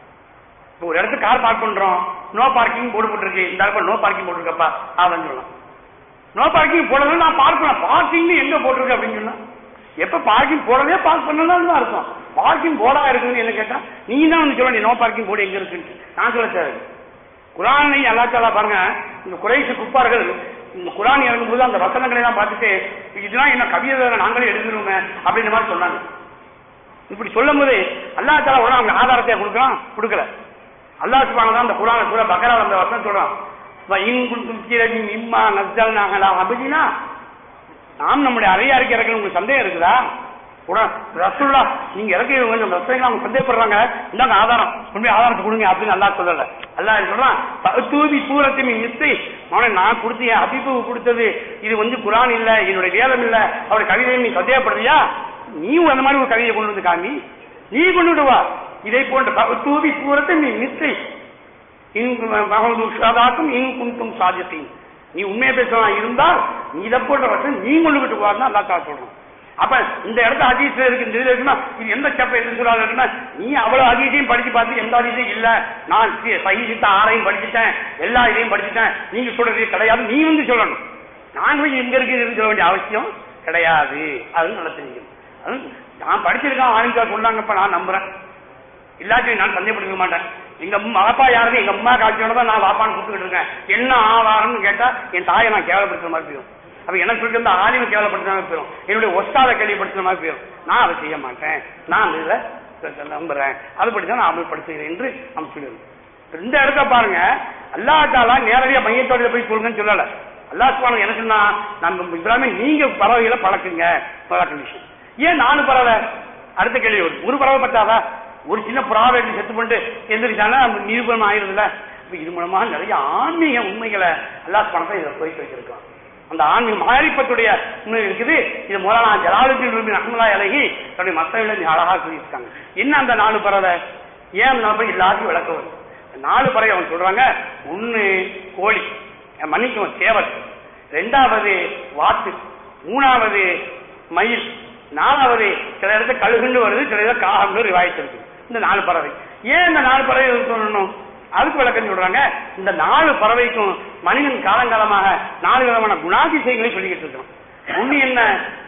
இப்போ ஒரு இடத்துக்கு கார் பார்க் பண்றோம், நோ பார்க்கிங் போர்டு போட்டுருக்கு, இந்த இடத்துல நோ பார்க்கிங் போட்டுருக்கப்பா ஆதாரம் சொல்லலாம். நோ பார்க்கிங் போடுறது நான் பார்க்கலாம், பார்க்கிங் எங்க போட்டிருக்கு அப்படின்னு சொன்னா எப்ப பார்க்கிங் போடவே பார்க் பண்ணதான் தான் இருக்கும். பார்க்கிங் போர்டா இருக்குன்னு என்ன கேட்டா நீ தான் வந்து சொல்ல, நீ நோ பார்க்கிங் போர்டு எங்க இருக்குன்னு நான் சொல்ல சார். குரானை அல்லாஹ் தஆலா பாருங்க, இந்த குறைஷ் குப்பார்கள் இந்த குரான் இறங்கும்போது அந்த வசனங்களை எல்லாம் பார்த்துட்டு இதெல்லாம் என்ன கவிதை நாங்களே எழுதிருவோமே அப்படின்ற மாதிரி சொன்னாங்க. இப்படி சொல்லும் போது அல்லாஹ் தஆலா உடனே அவங்க ஆதாரத்தை கொடுக்கலாம், கொடுக்கல. அல்லாஹ் சுப்ஹானஹு அந்த குரானை சூரா பக்ரா அந்த வசனம் சொல்றான், இம்மா நஸ்ஸல்னா அபிதினா, நாம் நம்முடைய அறையாருக்கு இறக்கணும் உங்களுக்கு சந்தேகம் இருக்குதா? ரசூலுல்லா நீங்க இறக்கி சந்தேகப்படுறாங்க, இந்தாங்க ஆதாரம், உண்மை ஆதாரத்தை கொடுங்க அப்படின்னு அல்லாஹ் சொல்லல. அல்லாஹ் சொல்றான் தூபி சூரத்தின் மிஸ்ஸை அவனை நான் கொடுத்தேன், ஹபீபு கொடுத்தது இது வந்து குரான் இல்ல, என்னுடைய வேதம் இல்ல, அவருடைய கவிதையை நீ சந்தேகப்படுறியா? நீ அந்த மாதிரி ஒரு கவிதையை கொண்டு வந்து காமி, நீ கொண்டு விடுவா. இதை போன்ற தூபி சூரத்தை நீ மிஸ்ஸை இன்கும் இன்கும் சாதித்தீன், நீ உண்மையை பேசலாம் இருந்தால் நீ இதை போன்ற வசனம் நீ கொண்டு விட்டு போவான்னு அல்லாஹ் தஆலா சொல்றான். அப்ப இந்த இடத்துல ஹதீஸ்ல இருக்கு, இந்த இதுல இருக்குன்னா இது எந்த சாப்டர் எது சொல்றாங்க இருக்குன்னா, நீ அவ்வளவு ஹதீஸையும் படிச்சு பார்த்து எந்த ஹதீஸும் இல்ல, நான் சஹீஹ் ஆறையும் படிச்சுட்டேன், எல்லா இதையும் படிச்சுட்டேன், நீங்க சொல்றது கிடையாது, நீ வந்து சொல்லணும். நான் போய் எங்க இருக்கு சொல்ல வேண்டிய அவசியம் கிடையாது. அது நல்லா தெரியும். நான் படிச்சிருக்கேன், ஆளுங்கா சொன்னாங்கப்ப நான் நம்புறேன், இல்லாட்டி நான் சந்தேகப்படுத்த மாட்டேன். எங்க அப்பா யாரு எங்க அம்மா காட்சியோட தான் நான் வாப்பான்னு கூப்பிட்டுக்கிட்டு இருக்கேன். என்ன ஆவாரம்னு கேட்டா என் தாயை நான் கேவலப்படுத்துற மாதிரி போயிடும். அப்ப எனக்கு சொல்லிட்டு இருந்த ஆலிமை கேவலப்படுத்துற மாதிரி போயிடும், என்னுடைய ஒஸ்தாத கேள்விப்படுத்துற மாதிரி போயிடும். நான் அதை செய்ய மாட்டேன், நான் இதுல நம்புறேன், அதுபடிதான் நான் அமல்படுத்துகிறேன் என்று நம்ம சொல்லிடுறோம். இந்த இடத்த பாருங்க, அல்லாஹ் தஆலா நேரடியா மையத்தோட போய் சொல்லுங்கன்னு சொல்லல. அல்லாஹ் சுப்ஹானஹு என்ன சொன்னா, நம்ம இப்ராஹிம் நீங்க பறவைகளை பழக்குங்க, பழக்க விஷயம். ஏன் நாலு பறவை? அடுத்த கேள்வி வரும், ஒரு பறவை பத்தாதா? ஒரு சின்ன புறாவை செத்து பண்ணிட்டு எந்திரிச்சாலும் நிரூபணம் ஆயிருதுல. இது மூலமா நிறைய ஆன்மீக உண்மைகளை அல்லாஹ் சுப்ஹானஹு இதை போய் வச்சிருக்கான். அந்த ஆன்மீக மாரிப்பத்துடைய உண்மை இருக்குது. இது மூலமா ஜலாலுத்தீன் ரூமி ரஹ்மத்துல்லாஹி அலைஹி தன்னுடைய மத்தவில அழகா சொல்லியிருக்காங்க. என்ன அந்த நாலு பறவை, ஏன் அந்த நாலு பறவை எல்லாத்தையும் விளக்க வரும். நாலு பறவை அவங்க சொல்றாங்க, ஒன்னு கோழி, மன்னிக்கும் சேவல், ரெண்டாவது வாத்து, மூணாவது மயில், நாலாவது சில இடத்துல கழுகுன்னு வருது, சில இடத்துல காகம்னு ரிவாயத்து இருக்கு. இந்த நாலு பறவை ஏன் இந்த நாலு பறவை சொல்லணும், அதுக்கு விளக்கம் சொல்றாங்க. இந்த நாலு பறவைக்கும் மனிதன் காலங்காலமாக நாலு விதமான குணாதிசயங்களை சொல்லிக்கிட்டு இருக்கோம். ஒண்ணு என்ன,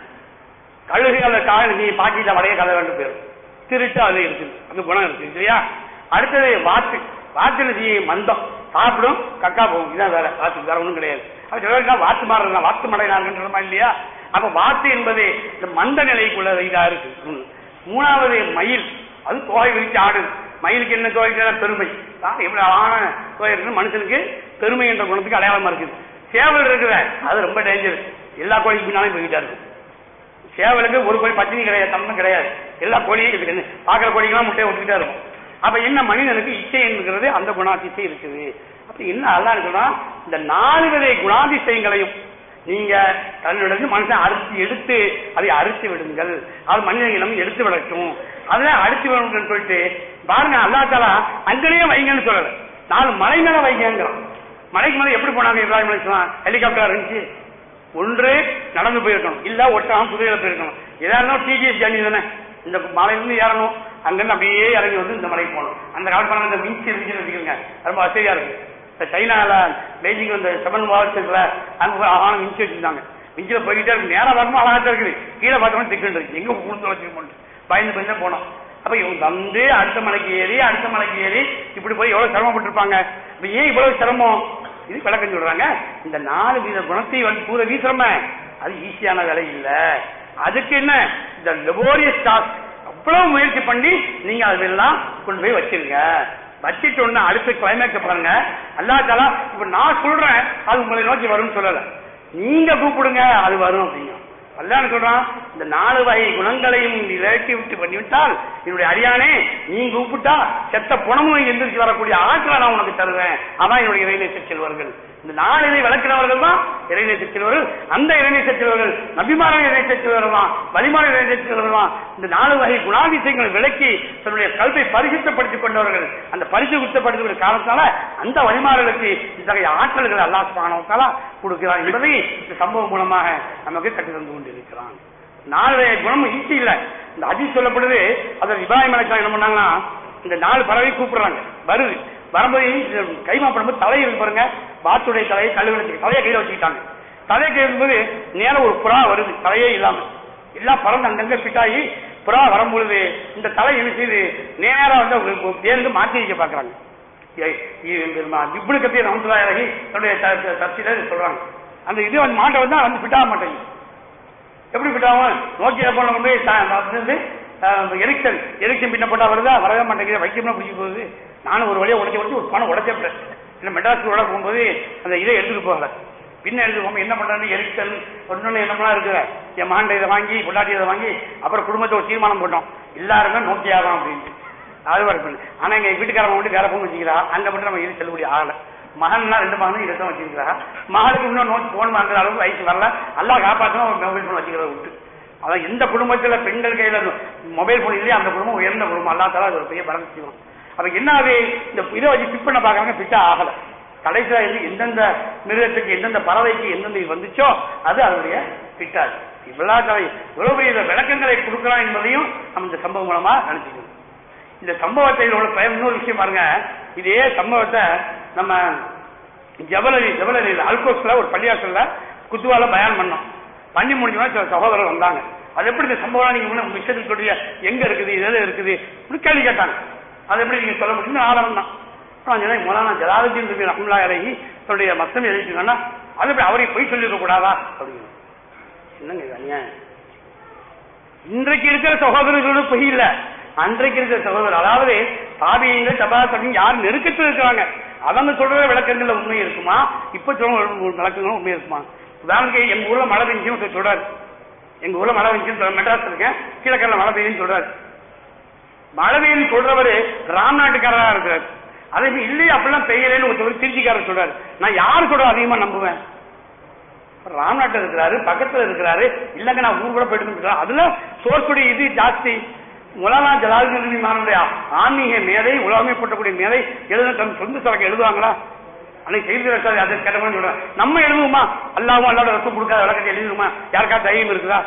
கழுகுகளை கால நீ பாக்கிட்ட வடைய கதை வேண்டும் பேரும் திருட்டு அது இருக்குது, அந்த குணம் இருக்கு சரியா. அடுத்தது வாத்து, வாத்துல செய்ய மந்தம், சாப்பிடும் கக்கா போகும், இதான் வேற. வாத்து வேற ஒன்றும் கிடையாது. அது சிலருக்கா வாத்து மாறுறா, வாத்து மடையினாருன்றமா இல்லையா. அப்ப வாத்து என்பது இந்த மந்த நிலைக்குள்ள இதா இருக்கு. மூணாவது மயில், அது தோகை விரிச்சு ஆடுது. மயிலுக்கு என்ன தோகை, பெருமை, எவ்வளவு அழகான தோகை இருக்கு, மனுஷனுக்கு பெருமை என்ற குணத்துக்கு அடையாளமா இருக்குது. சேவல் இருக்குத, அது ரொம்ப டேஞ்சர், எல்லா கோழிக்கு பின்னாலும் போய்கிட்டா இருக்கும். சேவலுக்கு ஒரு கோழி பட்டினி கிடையாது, தம்மம் கிடையாது, எல்லா கோழியும் பாக்குற கோழிக்கெல்லாம் முட்டையை விட்டுக்கிட்டே இருக்கும். அப்ப என்ன, மனிதனுக்கு இச்சை என்கிறது அந்த குணாதிசை இருக்குது. அப்ப என்ன அல்லாஹ் சொன்னா, இந்த நாலு விதை குணாதிசயங்களையும் நீங்க தன்னிடத்து மனுஷன் அறுத்து எடுத்து அதை அறுத்து விடுங்கள், அது மனிதனிடம் எடுத்து விடட்டும், அதெல்லாம் அறுத்து விடணும்னு சொல்லிட்டு பாருங்க. அல்லாஹ் தஆலா அங்கேயே வைங்கன்னு சொல்லல, நாலு மலை மேல வைங்கிறோம். மலைக்கு மேல எப்படி போனாங்க இப்ராஹிம் அலைஹிஸ்ஸலாம்? ஹெலிகாப்டர் இருந்துச்சு, ஒன்று நடந்து போயிருக்கணும், இல்ல ஒட்டாம குதிரையில போயிருக்கணும். எதா இருந்தாலும் டிஜிஎஸ் ஜர்னி தானே, இந்த மலையிலிருந்து ஏறணும், அங்கிருந்து அப்படியே இறங்கி வந்து இந்த மலைக்கு போகணும். அந்த காலத்துல இந்த மின்சி இருந்துச்சுன்னு வச்சுக்கோங்க, ரொம்ப வசதியா இருக்கு. சைனால பெய்ஜிங் இந்த செவன் மாவட்டத்துல அங்க அழகான மின்சி வச்சிருந்தாங்க. மிஞ்சில போய்கிட்டே இருக்கு, நேரம் வரணும் அழகாத்தான் இருக்குது, கீழே பார்த்தோம்னா திக்கு இருக்கு, எங்க கொடுத்து வச்சுக்கணும் பயந்து பயந்து போனோம். அப்ப இவங்க வந்து அடுத்த மலைக்கு ஏறி அடுத்த மலைக்கு ஏறி இப்படி போய் எவ்வளவு சிரமப்பட்டு இருப்பாங்க. ஏன் இவ்வளவு சிரமம், இது விளக்கம் சொல்றாங்க. இந்த நாலு வீத குணத்தை வந்து பூர வீசுறம அது ஈஸியான வேலை இல்ல, அதுக்கு என்ன இந்த லெபோரியஸ் டாஸ்க், அவ்வளவு முயற்சி பண்ணி நீங்க அதெல்லாம் கொண்டு போய் வச்சிருங்க. வச்சிட்டு ஒண்ணு அடுத்த கிளைமேக்ஸ் பாருங்க. அல்லாஹ் தஆலா இப்ப நான் சொல்றேன் அது உங்களை நோக்கி வரும்னு சொல்லல, நீங்க கூப்பிடுங்க அது வரும் அப்படிங்க. அல்லாஹ் சொல்றான், இந்த நாலு வகை குணங்களையும் விலக்கி விட்டு பண்ணிவிட்டால் என்னுடைய அடியானே நீ கூப்பிட்டா செத்த புணமும் எந்திரிச்சு வரக்கூடிய ஆற்றலை நான் உனக்கு தருவேன், அதான் என்னுடைய இறைநேச செல்வர்கள். இந்த நாலு இதை விளக்கிறவர்கள் தான் இறைநேச செல்வர்கள். அந்த இறைநேச செல்வர்கள் நபிமான இறைநேச செல்வர்கள் தான், வலிமான இறைநேச செல்வர்கள் தான். இந்த நாலு வகை குணாதிசயங்களை விளக்கி தன்னுடைய கல்வை பரிசுத்தப்படுத்திக் கொண்டவர்கள். அந்த பரிசுத்தப்படுத்திய காரணத்தால அந்த வலிமார்களுக்கு இத்தகைய ஆற்றல்கள் அல்லாஹ் சுப்ஹானஹு வ தஆலா கொடுக்கிறான் என்பதை இந்த சம்பவம் மூலமாக நமக்கு கற்று தந்து கொண்டிருக்கிறான். நாலு வகை குணம் ஈஸி இல்ல. இந்த ஹதீஸ் சொல்லப்படுது, அதை இப்ராஹிம் அலைஹிஸ்ஸலாம் என்ன பண்ணாங்கன்னா, இந்த நாலு பறவை கூப்பிடுறாங்க, வருது, வரும்போது கைமா பண்ணும்போது தலை இருக்கு பாருங்க, பாத்துடைய தலையை கழுவு தலையை கையில வச்சுக்கிட்டாங்க. தலையை கையும்போது நேரம் ஒரு புறா வருது, தலையே இல்லாம எல்லாம் பறந்து அங்கங்க ஃபிட்டாகி புறா வரும்பொழுது இந்த தலை என்ன செய்து நேரம் வந்து தேர்ந்து மாற்றி வைக்க பாக்குறாங்க. இப்படி கத்திய ரஹ்மத்துல்லாஹி அலைஹி தன்னுடைய தப்சீல சொல்றாங்க, அந்த இது வந்து மாட்டை வந்து வந்து ஃபிட் ஆக மாட்டேங்குது. எப்படி ஃபிட் ஆகும், நோக்கியா போன கொண்டு போய் எரிக்சன் எரிக்சன் பின்ன போட்டா வருதா, வரவே மாட்டேங்குது, வைக்கணும் பிடிச்சி போகுது. நானும் ஒரு வழியை உடச்சி உடச்சி ஒரு பணம் உடச்சேன். இல்லை மெட்ராஸ் உட போகும்போது அந்த இதை எடுத்துட்டு போகல, பின்ன எடுத்து போகும்போது என்ன பண்றாரு, எரிக்சன் ஒன்னொன்னு என்னமெல்லாம் இருக்குது, என் மகன் இதை வாங்கி பொண்டாட்டி இதை வாங்கி அப்புறம் குடும்பத்தை ஒரு தீர்மானம் போட்டோம், எல்லாருமே நோக்கியாதான் அப்படின்ட்டு. அது வரைக்கும் ஆனா எங்க வீட்டுக்காரங்க மட்டும் வேற போன் வச்சுக்கிறா, அங்க மட்டும் நம்ம இது செல்லுபடி ஆகல. மகன்னா ரெண்டு மகனும் இதை தான் வச்சிருக்கிறா, மகளுக்கு இன்னும் நோட் போன் வாங்குற அளவுக்கு வயசு வரல, எல்லாம் காப்பாற்றணும் ஒரு மொபைல் போன் வச்சுக்கிறத விட்டு. அதான் எந்த குடும்பத்துல பெண்கள் கையில மொபைல் போன் இல்லையா அந்த குடும்பம் உயர்ந்த குடும்பம், அல்லா தஆலா அது ஒரு பெரிய பலன் செய்வோம். அப்ப என்ன ஆகுது, இந்த இதை வச்சு ஃபிட் பண்ண பாக்குறாங்க, ஃபிட்டா ஆகல. கடைசியா எந்தெந்த மிருகத்துக்கு எந்தெந்த பறவைக்கு எந்தெந்த இது வந்துச்சோ அது அதனுடைய ஃபிட்டாது. இவ்வளவு இவ்வளவு பெரிய விளக்கங்களை கொடுக்கலாம் என்பதையும் நம்ம இந்த சம்பவம் மூலமா நினைச்சுக்கணும். இந்த சம்பவத்தை இன்னொரு விஷயம் பாருங்க, இதே சம்பவத்தை நம்ம ஜபலலி ஜபலலி அல்கோஸ்ல ஒரு பள்ளியாசல்ல குத்துவால பயான் பண்ணோம். பண்ணி முடிஞ்சோன்னா சில சகோதரர் வந்தாங்க, அது எப்படி இந்த சம்பவம் நீங்க விஷயத்துக்கு எங்க இருக்குது, இதெல்லாம் இருக்குது கேள்வி கேட்டாங்க. அது எப்படி நீங்க சொல்ல முடியும்? ஆதாரம் தான். மௌலானா ஜலாலுத்தீன் ரூமி ரஹ்மத்துல்லாஹி அலைஹி தன்னுடைய மத்தம் எழுதிட்டாங்கன்னா அது எப்படி அவரை போய் சொல்லிருக்க கூடாதா அப்படின்னு என்னங்க அநியாயம். இன்றைக்கு இருக்கிற சகோதரர்களோட பொய் இல்ல, அன்றைக்கு இருக்கிற சகோதரர், அதாவது தாபியங்கள் தபா தபிங்க யார் நெருக்கத்தில் இருக்கிறாங்க அவங்க சொல்ற விளக்கங்கள்ல உண்மை இருக்குமா, இப்ப சொல்ற விளக்கங்களும் உண்மை இருக்குமா? உதாரணத்துக்கு எங்க ஊர்ல மழை பெஞ்சுன்னு சொல்றாரு, எங்க ஊர்ல மழை பெஞ்சு மெட்ராஸ் இருக்கேன் கீழக்கரில் மழை பெய்யுன்னு சொல்றாரு. மழை பெய்யுன்னு சொல்றவரு ராம்நாட்டுக்காரரா இருக்கிறார். அதே இல்லையே அப்படிலாம் பெய்யலன்னு ஒருத்தவர் திருச்சிக்காரர் சொல்றாரு. நான் யாரு சொல்ற அதிகமா நம்புவேன்? ராம்நாட்டில் இருக்கிறாரு, பக்கத்துல இருக்கிறாரு, இல்லங்க நான் ஊர் கூட போயிட்டு அதுல சோர்க்குடைய இது ஜாஸ்தி. மௌலானா ஜலாலுத்தீன் மானுடைய ஆன்மீக மேதை, உலகமே போட்டக்கூடிய மேதை எழுத தன் சொந்த சரக்கு எழுதுவாங்களா? அன்னைக்கு செய்தி இருக்காது அதை கேட்டவங்க சொல்றேன். நம்ம எழுதுவோமா? அல்லாவும் அல்லாத ரசம் கொடுக்காத விளக்கத்தை எழுதுமா? யாருக்கா தைரியம் இருக்குதா?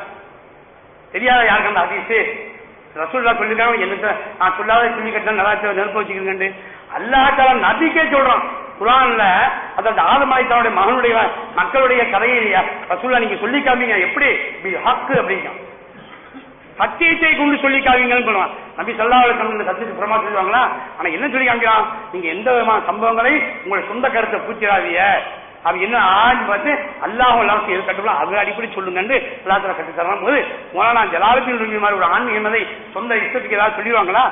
தெரியாத யாருக்கு அந்த அதிசு ரசூல்லா சொல்லிருக்காங்க, என்ன நான் சொல்லாத சொல்லி கட்ட நல்லா நெருப்பு வச்சுக்கிறேன். அல்லாஹ் நபிக்கே சொல்றான் குர்ஆன்ல, அதாவது ஆதம் அலைஹிஸ்ஸலாமுடைய மகனுடைய மக்களுடைய கதையை ரசூல்லா நீங்க சொல்லி காமிங்க எப்படி ஹக்கு அப்படிங்க சத்தியத்தை கொண்டு சொல்லி காமிங்கன்னு சொல்லுவான். நபி ஸல்லல்லாஹு அலைஹி வஸல்லம் சத்தியத்தை பிரமா சொல்லுவாங்களா? ஆனா என்ன சொல்லி காமிக்கிறான்? நீங்க எந்த விதமான சம்பவங்களை உங்களுடைய சொந்த கருத்தை பூச்சிடாதீங்க, அது என்ன ஆண்டு பார்த்து அல்லாஹ் எல்லாம் கட்டுப்போம் அது அடிப்படை சொல்லுங்கன்னு எல்லாத்துல கட்டு தரும் போது மௌலானா ஜலாலுத்தீன் ரூமி மாதிரி ஒரு ஆன்மீகமதை சொந்த இஷ்டத்துக்கு ஏதாவது சொல்லிடுவாங்களா?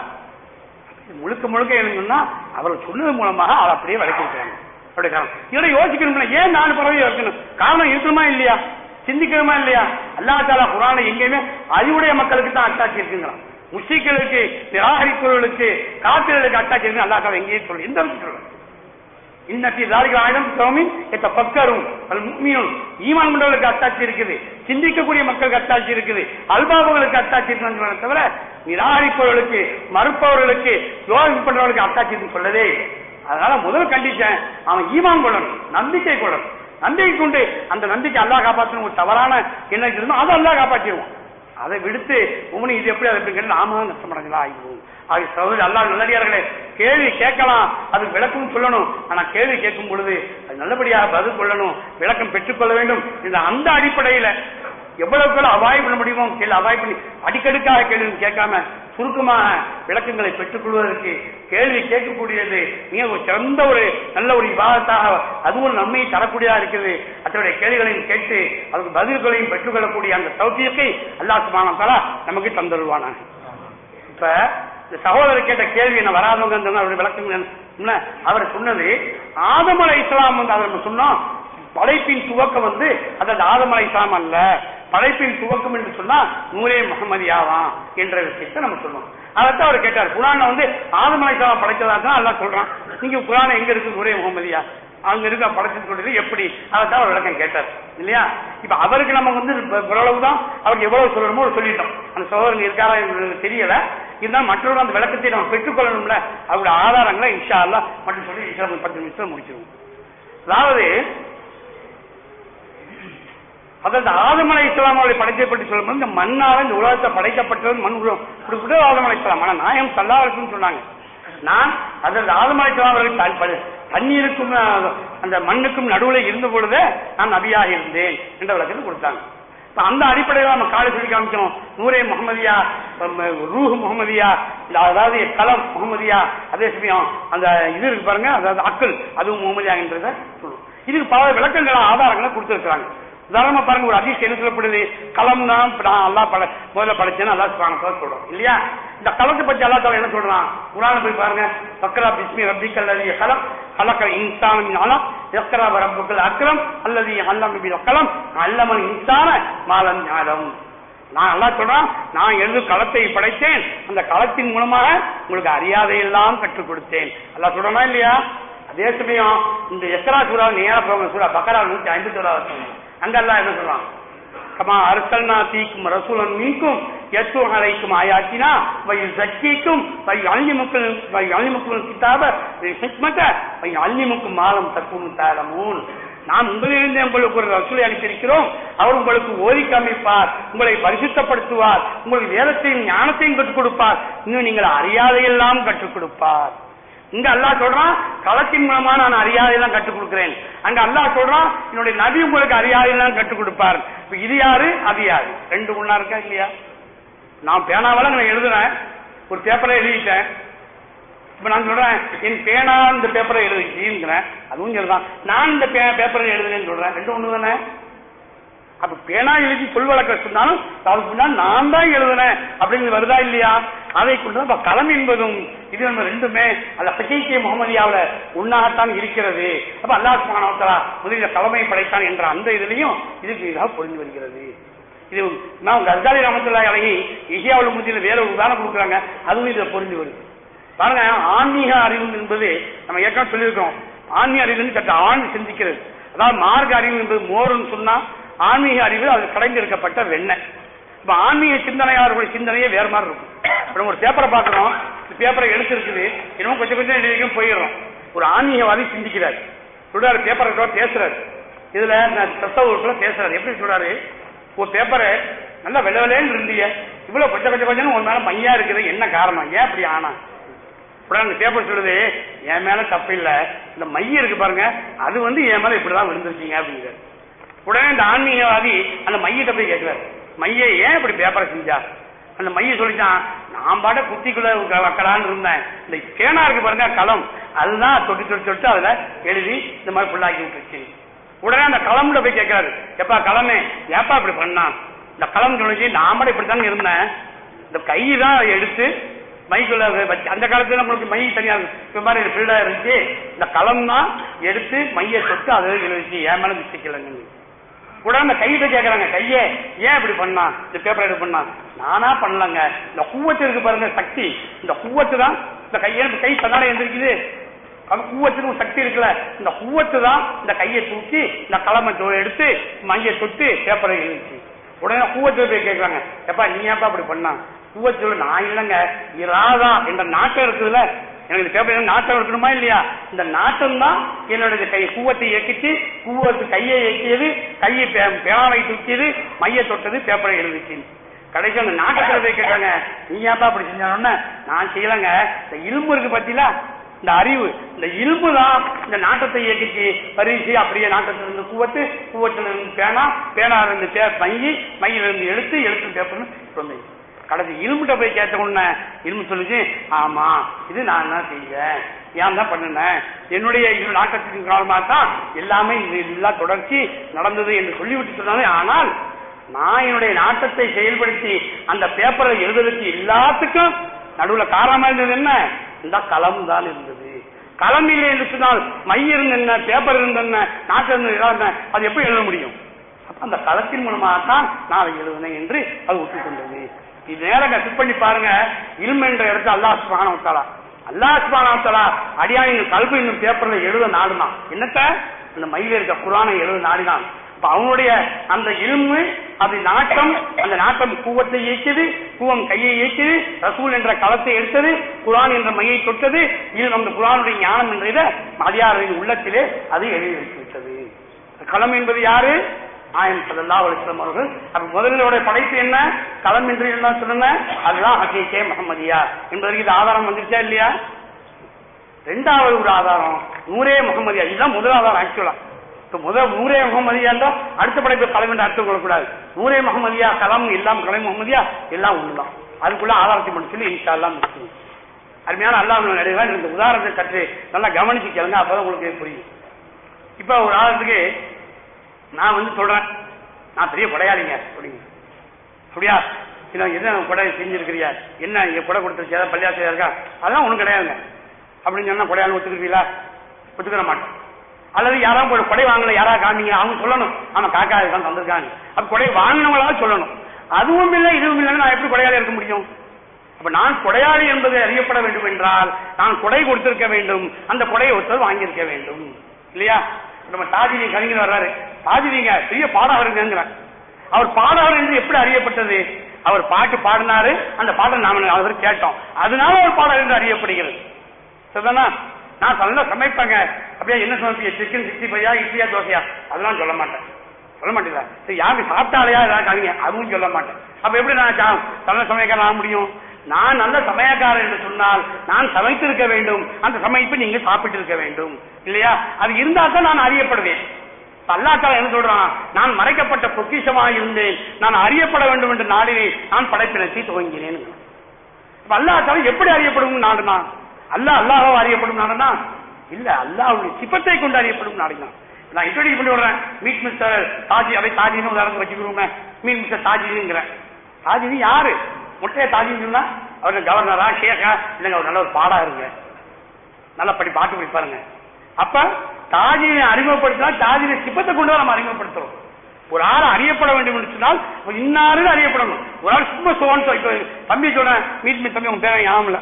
முழுக்க முழுக்க எழுதுன்னா அவர்கள் சொன்னது மூலமாக அதை அப்படியே விளக்கி வைக்கிறாங்க. அப்படி காரணம் இதோட யோசிக்கணும், ஏன் நாலு பறவை இருக்கணும்? காரணம் இருக்கணுமா இல்லையா? சிந்திக்கணுமா இல்லையா? அல்லாஹ் தஆலா குர்ஆன்ல எங்கேயுமே அறிவுடைய மக்களுக்கு தான் அட்டாட்சி இருக்குங்கிறான். முஸ்லிம்களுக்கு, நிராகரிப்பவர்களுக்கு, காபிர்களுக்கு அட்டாட்சி இருக்கு அல்லாஹ் தஆலா எங்கேயும் சொல்லு. எந்த சொல்ல இன்னத்தி தாரிக ஆயிரம் சௌமின் எத்த பக்கரும் அல் முஃமினூன் ஈமான் கொண்டவர்களுக்கு அட்டாட்சி இருக்குது, சிந்திக்கக்கூடிய மக்களுக்கு அட்டாட்சி இருக்குது, அல்பாபுகளுக்கு அட்டாட்சி இருக்குன்னு தவிர நிராகரிப்பவர்களுக்கு, மறுப்பவர்களுக்கு, யோகம் பண்றவர்களுக்கு அட்டாட்சி இருக்குன்னு சொல்லதே. அதனால முதல் கண்டிஷன் அவன் ஈமான் கொள்ளணும், நம்பிக்கை கொள்ளணும். நம்பிக்கை கொண்டு அந்த நம்பிக்கை அல்லாஹ் காப்பாற்றணும். ஒரு தவறான என்ன இருந்தாலும் அதை அல்லாஹ் காப்பாற்றிடுவோம். அதை விடுத்து உமனி இது எப்படி அதை எப்படி நாம நஷ்டமடைஞ்சலாம் ஆகிடுவோம். ஆகிய சகோதரி அல்லாஹ் நல்லடியார்களே, கேள்வி கேட்கலாம், அதுக்கு விளக்கம் சொல்லணும். ஆனா கேள்வி கேட்கும் பொழுது அது நல்லபடியாக பதில் கொள்ளணும், விளக்கம் பெற்றுக்கொள்ள வேண்டும். இந்த அந்த அடிப்படையில எவ்வளவுக்கு அவாய்ட் பண்ண முடியுமோ கேள்வி அவாய்ட் பண்ணி அடிக்கடுக்காக கேள்வி கேட்காம சுருக்கமாக விளக்கங்களை பெற்றுக் கொள்வதற்கு கேள்வி கேட்கக்கூடியது மிக ஒரு சிறந்த ஒரு நல்ல ஒரு விவாதத்தாக அது ஒரு நன்மையை தரக்கூடியதா இருக்குது. அத்தகைய கேள்விகளையும் கேட்டு அதுக்கு பதில்களையும் பெற்றுக்கொள்ளக்கூடிய அந்த தௌஃபீக்கை அல்லாஹ் சுப்ஹானஹு வ தஆலா நமக்கு தந்தருவானாக. இப்ப இந்த சகோதரர் கேட்ட கேள்வி என்ன வராதவங்க அவருடைய விளக்கம் அவர் சொன்னது ஆதம் அலைஹிஸ்ஸலாம் வந்து அவர் சொன்னோம் படைப்பின் துவக்கம் வந்து அதாவது ஆதம் அலைஹிஸ்ஸலாம் அல்ல, படைப்பின் துவக்கம் என்று சொன்னா நூரே முஹம்மதியாவான் என்ற விஷயத்தை நம்ம சொல்லுவோம். அதைத்தான் அவர் கேட்டார். குர்ஆன்ல வந்து ஆதம் அலைஹிஸ்ஸலாம் படைச்சதா தான் அல்லாஹ் சொல்றான். நீங்க குர்ஆன்ல எங்க இருக்கு நூரே முஹம்மதியா அங்க இருக்க படைச்சு சொல்றது எப்படி? அதைத்தான் அவர் விளக்கம் கேட்டார் இல்லையா? இப்ப அவருக்கு நம்ம வந்து ஓரளவுதான் அவருக்கு எவ்வளவு சொல்லணுமோ சொல்லிட்டோம். அந்த சோதரன் இருக்காரா தெரியல, இருந்தாலும் மற்றவர்கள் அந்த விளக்கத்தை நம்ம பெற்றுக்கொள்ளணும்ல, அவருடைய ஆதாரங்களை இன்ஷா அல்லாஹ் மட்டும் சொல்லி பத்து நிமிஷம் முடிச்சிருவோம். அதாவது அதாவது ஆதம் அலைஹிஸ்ஸலாம் அவர்களை படைத்தை பற்றி சொல்லும்போது இந்த மண்ணால இந்த உலகத்தை படைக்கப்பட்டது மண் குறிப்பிட்டு ஆதம் அலைஹிஸ்ஸலாம். ஆனா நாயகம் ஸல்லல்லாஹு அலைஹி வஸல்லம் சொன்னாங்க, நான் அதாவது ஆதம் அலைஹிஸ்ஸலாம் அவர்கள் தண்ணீருக்கும் அந்த மண்ணுக்கும் நடுவில் இருந்த பொழுது நான் நபியாக இருந்தேன் என்ற விளக்கத்தை கொடுத்தாங்க. அந்த அடிப்படையில் நம்ம காலை சொல்லி காமிச்சோம் நூரே முகமதியா, ரூஹ் முகமதியா, அதாவது கலம் முகமதியா, அதே சமயம் அந்த இது இருக்கு பாருங்க அதாவது அக்கல் அதுவும் முகமதியா என்றதை சொல்லுவோம். இதுக்கு பல விளக்கங்களை ஆதாரங்களை கொடுத்திருக்கிறாங்க. உதாரணமா பாருங்க, ஒரு ஹதீஸ் என்ன சொல்லப்படுது, கலம் தான் நான் அல்லாஹ் பட முதல்ல படைச்சேன்னு அல்லாஹ் சுப்ஹானஹு வ தஆலா சொல்றோம் இல்லையா? இந்த கலத்தை பற்றி அல்லாஹ் தஆலா என்ன சொல்றான்? குர்ஆன்ல போய் பாருங்க, ஃபக்ரா பிஸ்மி ரப்பிக்கல் லதீ ஹலக் ஹலக்கல் இன்சான மின் அலக் இக்ரா ரப்புக்கல் அக்ரம் அல்லதீ அல்லம பில் கலம் அல்லமல் இன்சான மா லம் யஅலம். நான் அல்லாஹ் சொல்றான், நான் எழுதும் களத்தை படைத்தேன், அந்த களத்தின் மூலமாக உங்களுக்கு அறியாதையெல்லாம் கற்றுக் கொடுத்தேன். அல்லாஹ் சொல்றானா இல்லையா? அதே சமயம் இந்த எக்ரா சூரா நேரா போங்க, சூரா பக்ரா நூத்தி ஐம்பத்தி ஓராவது அங்க அல்லாஹ் என்ன சொல்றான்? கமா அர்சல்னா தீக்கும் ரசூலன் மீக்கும் யத்து அலைக்கும் ஆயாத்தினா வை ஸக்கீக்கும் வை அல்லிமுக்கும் வை அல்லிமுக்கும் கிதாப வை ஹிக்மத வை அல்லிமுக்கும் மாலம் தக்கூனு தஅலமூன். நாம் உங்களிலிருந்து உங்களுக்கு ஒரு ரசூலை அனுப்பியிருக்கிறோம், அவர் உங்களுக்கு ஓதி காமிப்பார், உங்களை பரிசுத்தப்படுத்துவார், உங்களுக்கு வேதத்தையும் ஞானத்தையும் கற்றுக் கொடுப்பார், இன்னும் நீங்கள் அறியாதையெல்லாம் கற்றுக் கொடுப்பார். இங்க அல்லாஹ் சொல்றான் களத்தின் மூலமா நான் அறியாதையெல்லாம் கற்றுக் கொடுக்கிறேன். அங்க அல்லாஹ் சொல்றான் என்னுடைய நபி உங்களுக்கு அறியாதையெல்லாம் கற்றுக் கொடுப்பார். இப்ப இது யாரு அது யாரு? ரெண்டு ஒண்ணா இருக்கா இல்லையா? நான் பேனாவால நான் எழுதுறேன், ஒரு பேப்பரை எழுதிட்டேன், இப்ப நான் சொல்றேன் என் பேனா இந்த பேப்பரை எழுதுகிறேன், அதுவும் சொல்றேன். நான் இந்த பேப்பரை எழுதுனேன்னு சொல்றேன், ரெண்டும் ஒண்ணு தானே. அப்ப பேனா எழுதி சொல் வழக்க சொன்னாலும் அதுக்கு முன்னாடி நான் தான் எழுதுனேன் அப்படிங்கிறது வருதா இல்லையா? அதை கொண்டு களம் என்பதும் இது ரெண்டுமே அல்ல ஹகீகே முகமதியாவில உண்ணாகத்தான் இருக்கிறது. அப்ப அல்லாஹ் சுப்ஹானஹு வ தஆலா முதலில் கலமை படைத்தான் என்ற அந்த இதுலயும் இதுக்கு இதாக பொருந்தி வருகிறது. இது நான் கஸ்ஸாலி ரஹ்மத்துல்லாஹி அலைஹி இஹ்யாவுல் உலூமில் வேற ஒரு உதாரணம் கொடுக்குறாங்க, அதுவும் இதுல பொருந்தி வருது. பாருங்க, ஆன்மீக அறிவு என்பது நம்ம ஏற்கனவே சொல்லியிருக்கோம். ஆன்மீக அறிவு சற்று ஆண் சிந்திக்கிறது. அதாவது மார்க்க அறிவு என்பது மோர்னு சொன்னா ஆன்மீக அறிவு அது கடைந்தெடுக்கப்பட்ட வெண்ணெய். இப்ப ஆன்மீக சிந்தனையாளர்களுடைய சிந்தனையே வேற மாதிரி இருக்கும். இப்ப ஒரு பேப்பரை பாக்குறோம், பேப்பரை எடுத்து இருக்குது, இன்னும் கொஞ்சம் கொஞ்சம் எழுதிக்கும் போயிடுறோம். ஒரு ஆன்மீகவாதி சிந்திக்கிறார், சொல்றாரு, பேப்பரை பேசுறாரு, இதுல தசவுக்குள்ள பேசுறாரு. எப்படி சொல்றாரு? ஒரு பேப்பரை நல்லா வெள்ள வெள்ளைன்னு இருந்தீங்க, இவ்வளவு கொஞ்சம் கொஞ்சம் கொஞ்சம் உன் மேல மையா இருக்குது, என்ன காரணம், ஏன் அப்படி ஆனா? அந்த பேப்பர் சொல்லுது, என் மேல தப்பு இல்ல, இந்த மைய இருக்கு பாருங்க, அது வந்து என் மேல இப்படிதான் விழுந்துருச்சீங்க அப்படிங்கிறாரு. உடனே இந்த ஆன்மீகவாதி அந்த மையத்தை போய் கேட்கிறார், மைய ஏன் இப்படி பேப்பரை செஞ்சா? அந்த மைய சொல்லிச்சான், நான் பாட்ட குத்திக்குள்ள வைக்கலான்னு இருந்தேன், இந்த பேனா இருக்கு பாருங்க களம், அதுதான் தொட்டு தொட்டு தொட்டு அதுல எழுதி இந்த மாதிரி ஃபுல்லாக்கி விட்டுருச்சு. உடனே அந்த களம்ல போய் கேட்கிறாரு, எப்பா களமே ஏப்பா இப்படி பண்ணா? இந்த களம் சொல்லிச்சு, நான் பாட்ட இப்படித்தாங்க இருந்தேன், இந்த கை தான் எடுத்து மைக்குள்ள வச்சு, அந்த காலத்துல நம்மளுக்கு மை தனியா இந்த மாதிரி ஃபீல்டா இருந்துச்சு, இந்த களம் தான் எடுத்து மைய தொட்டு அதை எழுதிச்சு, என் மேல மிஸ்டேக். உடனே அந்த கையிட்ட கேட்கறாங்க, கையே ஏன் இப்படி பண்ணா, இந்த பேப்பர் எடுத்து பண்ணா? நானா பண்ணலங்க, இந்த கூவத்து இருக்கு பாருங்க சக்தி, இந்த கூவத்து தான் இந்த கையை கை தன்னால எந்திரிக்குது, அது கூவத்துக்கு சக்தி இருக்குல்ல, இந்த கூவத்து தான் இந்த கையை தூக்கி இந்த களமை எடுத்து மைய தொட்டு பேப்பரை எழுதிச்சு. உடனே கூவத்து போய் கேட்கறாங்க, எப்பா நீ ஏப்பா அப்படி பண்ணா? கூவத்து சொல்ல, நான் இல்லைங்க, இராதா என்ற நாட்டம் இருக்குதுல்ல, எனக்கு இந்த பேப்பர் நாட்டம் இருக்கணுமா இல்லையா, இந்த நாட்டம் தான் என்னுடைய கை கூவத்தை இயக்கிச்சு, கூவத்து கையை இயக்கியது, கையை பேனாவை தூக்கியது, மைய தொட்டது, பேப்பரை எழுதிச்சு. கடைசி அந்த நாட்டத்தில் போய் கேட்காங்க, நீ ஏப்பா அப்படி செஞ்சோன்னு? நான் செய்யலங்க, இந்த இல்மு இருக்கு பத்தில, இந்த அறிவு, இந்த இல்மு தான் இந்த நாட்டத்தை இயக்கிச்சு, பரிசு அப்படியே நாட்டத்தில் இருந்து கூவத்து, கூவத்துல இருந்து பேனா, பேனா இருந்து மையி, மையில இருந்து எழுத்து, எழுத்து பேப்பர்னு சொன்னேன். கடைசி இல்முட்ட போய் கேட்ட உடனே இல்மு சொல்லிச்சு, ஆமா இது நான் தான் செஞ்சேன், ஏன் தான் பண்ணினேன், என்னுடைய நாட்டத்தின் காரணமாக தான் எல்லாமே எல்லாம் தொடர்ச்சி நடந்தது என்று சொல்லிவிட்டு சொன்னாலே. ஆனால் நான் என்னுடைய நாட்டத்தை செயல்படுத்தி அந்த பேப்பரை எழுதுவதற்கு எல்லாத்துக்கும் நடுவில் காரணமா இருந்தது என்ன? இந்த களம் தான் இருந்தது. களம் இல்லை என்று சொன்னால் மை இருந்த என்ன, பேப்பர் இருந்த என்ன, நாட்டம் இருந்த, அது எப்படி எழுத முடியும்? அந்த களத்தின் மூலமாகத்தான் நான் அதை எழுதினேன் என்று அது ஒத்துக்கொண்டது. இது நேரம் செக் பண்ணி பாருங்க, இல்மு என்ற இடத்துல அல்லாஹ் சுப்ஹானஹு வ தஆலா அல்லாஹ் சுப்ஹானஹு வ தஆலா அடியானின் கல்பு என்னும் பேப்பர்ல எழுத நாடுனான். என்னத்த? அந்த மையில இருக்க குர்ஆனை எழுத நாடினான். அப்ப அவனுடைய அந்த இல்மு, அது நாட்டம், அந்த நாட்டம் கூவத்தை இயக்கியது, கூவம் கையை இயக்கியது, ரசூல் என்ற களத்தை எடுத்தது, குர்ஆன் என்ற மையை தொட்டது, இது அந்த குர்ஆனுடைய ஞானம் என்ற மதியாரின் உள்ளத்திலே அது எழுதி வைத்துவிட்டது. களம் என்பது யாரு? நாயகம் ஸல்லல்லாஹு அலைஹி வஸல்லம் அவர்கள். அப்ப முதலிலோட படைப்பு என்ன? களம் என்று என்ன சொல்லுங்க, அதுதான் ஹகீகே முஹம்மதியா என்பதற்கு இது ஆதாரம் வந்துருச்சா இல்லையா? ரெண்டாவது ஒரு ஆதாரம் நூரே முஹம்மதியா, இதுதான் முதல் ஆதாரம். ஆக்சுவலா முதல் நூரே முகமதியா இருந்தா அடுத்த படைப்பு களம் என்று அர்த்தம் கொள்ளக்கூடாது. நூரே முகமதியா களம் எல்லாம் கலை முகமதியா எல்லாம் ஒண்ணுதான். அதுக்குள்ள ஆதாரத்தை மட்டும் சொல்லி இன்ஷா அல்லாஹ் முடிச்சுக்கணும். அருமையான அல்லாஹ் நடிகர் இந்த உதாரணத்தை கற்று நல்லா கவனிச்சு கேளுங்க, அப்பதான் உங்களுக்கு புரியும். இப்ப ஒரு ஆதாரத்துக்கு நான் வந்து சொல்றேன், நான் பெரிய கொடையாளிங்க அப்படிங்க, அப்படியா என்ன கொடை செஞ்சிருக்கிறியா, என்ன இங்க கொடை கொடுத்துருச்சு, பள்ளியாசிரியா இருக்கா, அதெல்லாம் ஒண்ணும் கிடையாதுங்க அப்படின்னு சொன்னா கொடையாளி ஒத்துக்கிறீங்களா? ஒத்துக்கிற மாட்டேன். அல்லது யாராவது ஒரு கொடை வாங்கல, யாராவது காமிங்க, அவங்க சொல்லணும் ஆமா காக்கா தான் தந்திருக்காங்க, அப்ப கொடை வாங்கினவங்களாவது சொல்லணும். அதுவும் இல்லை இதுவும் இல்லைன்னு நான் எப்படி கொடையாளி இருக்க முடியும்? அப்ப நான் கொடையாளி என்பது அறியப்பட வேண்டும் என்றால் நான் கொடை கொடுத்திருக்க வேண்டும், அந்த கொடையை ஒருத்தர் வாங்கியிருக்க வேண்டும் இல்லையா? நம்ம தாஜினி கவிஞர் வர்றாரு, தாஜினிங்க பெரிய பாடகருங்கிற, அவர் பாடகர் என்று எப்படி அறியப்பட்டது? அவர் பாட்டு பாடினாரு, அந்த பாடல் நாம அவர் கேட்டோம், அதனால ஒரு பாடகர் என்று அறியப்படுகிறது. சரிதானா? நான் நல்லா சமைப்பேங்க, அப்படியே என்ன சமைப்பீங்க, சிக்கன் சிக்ஸ்டி ஃபைவா, இட்லியா, தோசையா, அதெல்லாம் சொல்ல மாட்டேன். சொல்ல மாட்டேங்களா? சரி யாருக்கு சாப்பிட்டாலையா ஏதாவது கவிங்க, அதுவும் சொல்ல மாட்டேன். அப்ப எப்படி நான் நல்ல சமையக்காரன் ஆக முடியும்? நான் நல்ல சமயக்காரன் என்று சொன்னால் நான் சமைத்திருக்க வேண்டும், அந்த சமைப்பை நீங்க சாப்பிட்டு இருக்க வேண்டும் இல்லையா? அது இருந்தா தான் நான் அறியப்படுவேன். அல்லாஹ் தஆலா என்ன சொல்றான்? நான் மறைக்கப்பட்ட பொக்கிஷமாக இருந்தேன், நான் அறியப்பட வேண்டும் என்று நாடினேன், நான் படைப்பினத்தை துவங்கினேன். அல்லாஹ் தஆலா எப்படி அறியப்படும் நாடுனா? அல்லாஹ் அல்லாஹ் அறியப்படும் நாடுனா இல்ல, அல்லாஹ்வுடைய சிபத்தை கொண்டு அறியப்படும் நாடுதான். நான் இன்ட்ரோடியூஸ் பண்ணி விடுறேன். மீட் மிஸ்டர் தாஜி, அவை தாஜின்னு உதாரணம் வச்சுக்கிறோங்க. Meet mister தாஜிங்கிறேன். தாஜினி யாரு? முட்டையை தாஜின்னு சொன்னா அவரு கவர்னரா ஷேகா இல்லைங்க, அவர் நல்ல ஒரு பாடா இருங்க, நல்லா படி பாட்டு படிப்பாருங்க. அப்ப தாஜினை அறிமுகப்படுத்தினா தாஜினை சிப்பத்தை கொண்டு தான் நம்ம அறிமுகப்படுத்துறோம். ஒரு ஆள் அறியப்பட வேண்டும் என்று சொன்னால் இன்னாரு அறியப்படணும். ஒரு ஆள் சும்மா சோன் தம்பி சொல்றேன், மீட் மீட் தம்பி உங்க பேர யாமல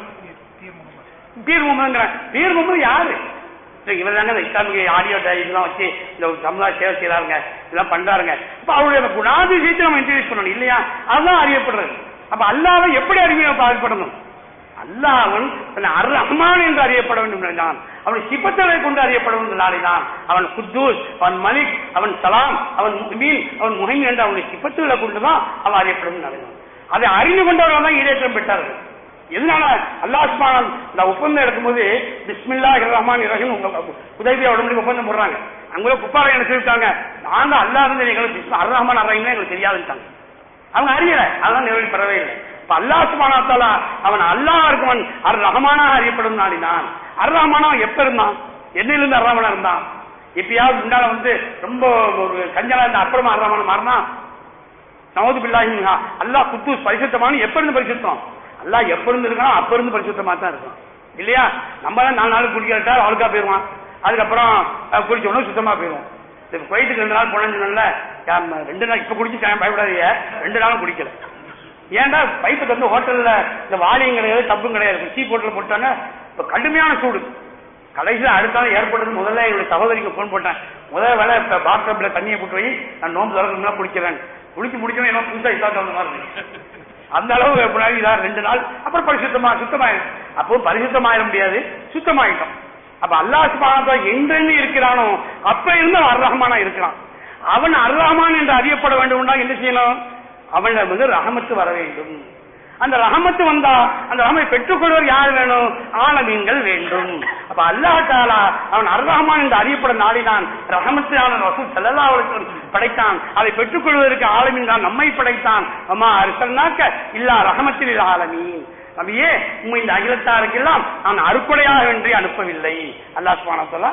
பீர் முகமதுங்கிறேன். பீர் முகமது யாரு? இவர் தாங்க இந்த இஸ்லாமிய ஆடியோ இதெல்லாம் வச்சு இந்த சமுதாய சேவை செய்யறாருங்க, இதெல்லாம் பண்றாருங்க. அப்ப அவருடைய குணாதிசயத்தை நம்ம இன்ட்ரோடியூஸ் பண்ணணும் இல்லையா? அதுதான் அறியப்படுறது. அப்ப அல்லாஹ்வை எப்படி அறிமுகப்படணும்? அல்லாஹ்வன் அர் ரஹ்மான் என்று அறியப்பட வேண்டும் என்றான். அவன் சிபத்தலை கொண்டு அறியப்பட வேண்டும் நாளைதான். அவன் குத்தூஸ், அவன் மலிக், அவன் சலாம், அவன் முஹ்மீன், அவன் முஹைமின் என்ற அவனுடைய சிபத்துகளை கொண்டுதான் அவன் அறியப்படும் நாளைதான். அதை அறிந்து கொண்டவர்கள் தான் ஈடேற்றம் பெற்றார்கள். எதனால? அல்லாஹ் சுப்ஹானஹு இந்த ஒப்பந்தம் எடுக்கும்போது பிஸ்மில்லாஹிர் ரஹ்மானிர் ரஹீம் உதைபியா உடம்புக்கு ஒப்பந்தம் போடுறாங்க. அங்குள்ள குப்பாரை என்ன சொல்லிட்டாங்க, நாங்க அல்லாஹ் இருந்து எங்களுக்கு அர் ரஹ்மான் அர் ரஹீம் எங்களுக்கு தெரியாதுட்டாங்க. அவங்க அறியல, அதான் நிறைவேறி பெறவே இல்லை. இப்ப அல்லாஹ் சுப்ஹானஹு வ தஆலா அவன் அல்லாஹ் இருக்கவன் அர் ரஹ்மானாக அறியப்படும் நாடினான். அர் ரஹ்மானா எப்ப இருந்தான்? என்னிலிருந்து அர் ரஹ்மானா இருந்தான்? எப்பயாவது முன்னால வந்து ரொம்ப ஒரு கஞ்சலா இருந்த அப்புறமா அர் ரஹ்மான் மாறினா நவுது பில்லாஹி மின்ஹா. அல்லாஹ் குத்தூஸ் பரிசுத்தமான எப்ப இருந்து பரிசுத்தம்? அல்லாஹ் எப்ப இருந்து இருக்கானோ அப்ப இருந்து பரிசுத்தமா தான் இருக்கும் இல்லையா? நம்ம தான் நாலு நாள் குடிக்கிறா அழுக்கா போயிருவான், அதுக்கப்புறம் குடிச்ச உடனே சுத்தமா போயிருவோம். குவைத்துக்கு ரெண்டு நாள் போனேன்னு ரெண்டு நாள் இப்ப குடிச்சு பயப்படாதீங்க, ரெண்டு நாளும் குடிக்கல. ஏன்டா பைப்பு தந்து ஹோட்டல்ல இந்த வாலியும் கிடையாது, டப்பும் கிடையாது, சீ போட்டல போட்டாங்க. இப்ப கடுமையான சூடு. கடைசியில் அடுத்தாலும் ஏற்பட்டது. முதல்ல எங்களுடைய சகோதரிக்கு போன் போட்டேன், முதல் வேலை இப்ப பாத்ரூம்ல தண்ணியை போட்டு போய் நான் நோம்பு திறக்கணும் குடிக்கிறேன். குடிச்சு முடிக்கணும் என்ன புதுசா இஸ்லாத்து வந்த மாதிரி அந்த அளவு எப்படினாலும் இதான் ரெண்டு நாள். அப்புறம் பரிசுத்தமா சுத்தமாயிடும். அப்போ பரிசுத்தமாயிட முடியாது, சுத்தமாயிட்டோம். அப்ப அல்லாஹ் சுப்ஹானஹு வ தஆலா எங்கென்னு இருக்கிறானோ அப்ப இருந்து அர் ரஹ்மானா இருக்கிறான். அவன் அர் ரஹ்மான் என்று அறியப்பட வேண்டும். என்ன செய்யணும்? அவனிடம் வந்து ரஹமத்து வர வேண்டும். அந்த ரஹமத்து வந்தா அந்த ரஹமை பெற்றுக்கொள்வர் யார் வேணும்? ஆலமீன்கள் வேண்டும். அப்ப அல்லாஹ் தஆலா அவன் அர் ரஹ்மான் என்று அறியப்பட நாடினான். ரஹமத்தான ரசூல் ஸல்லல்லாஹு அலைஹி வஸல்லம் படைத்தான். அதை பெற்றுக்கொள்வதற்கு ஆலமீன் தான் நம்மை படைத்தான். அம்மா அர்சல்னாக்க இல்லா ரஹமத்தில் லில் ஆலமீன். நபியே உம்மை இந்த அகிலத்தாருக்கெல்லாம் நான் அருக்குடையாக என்று அனுப்பவில்லை. அல்லாஹ் சுப்ஹானஹு வ தஆலா.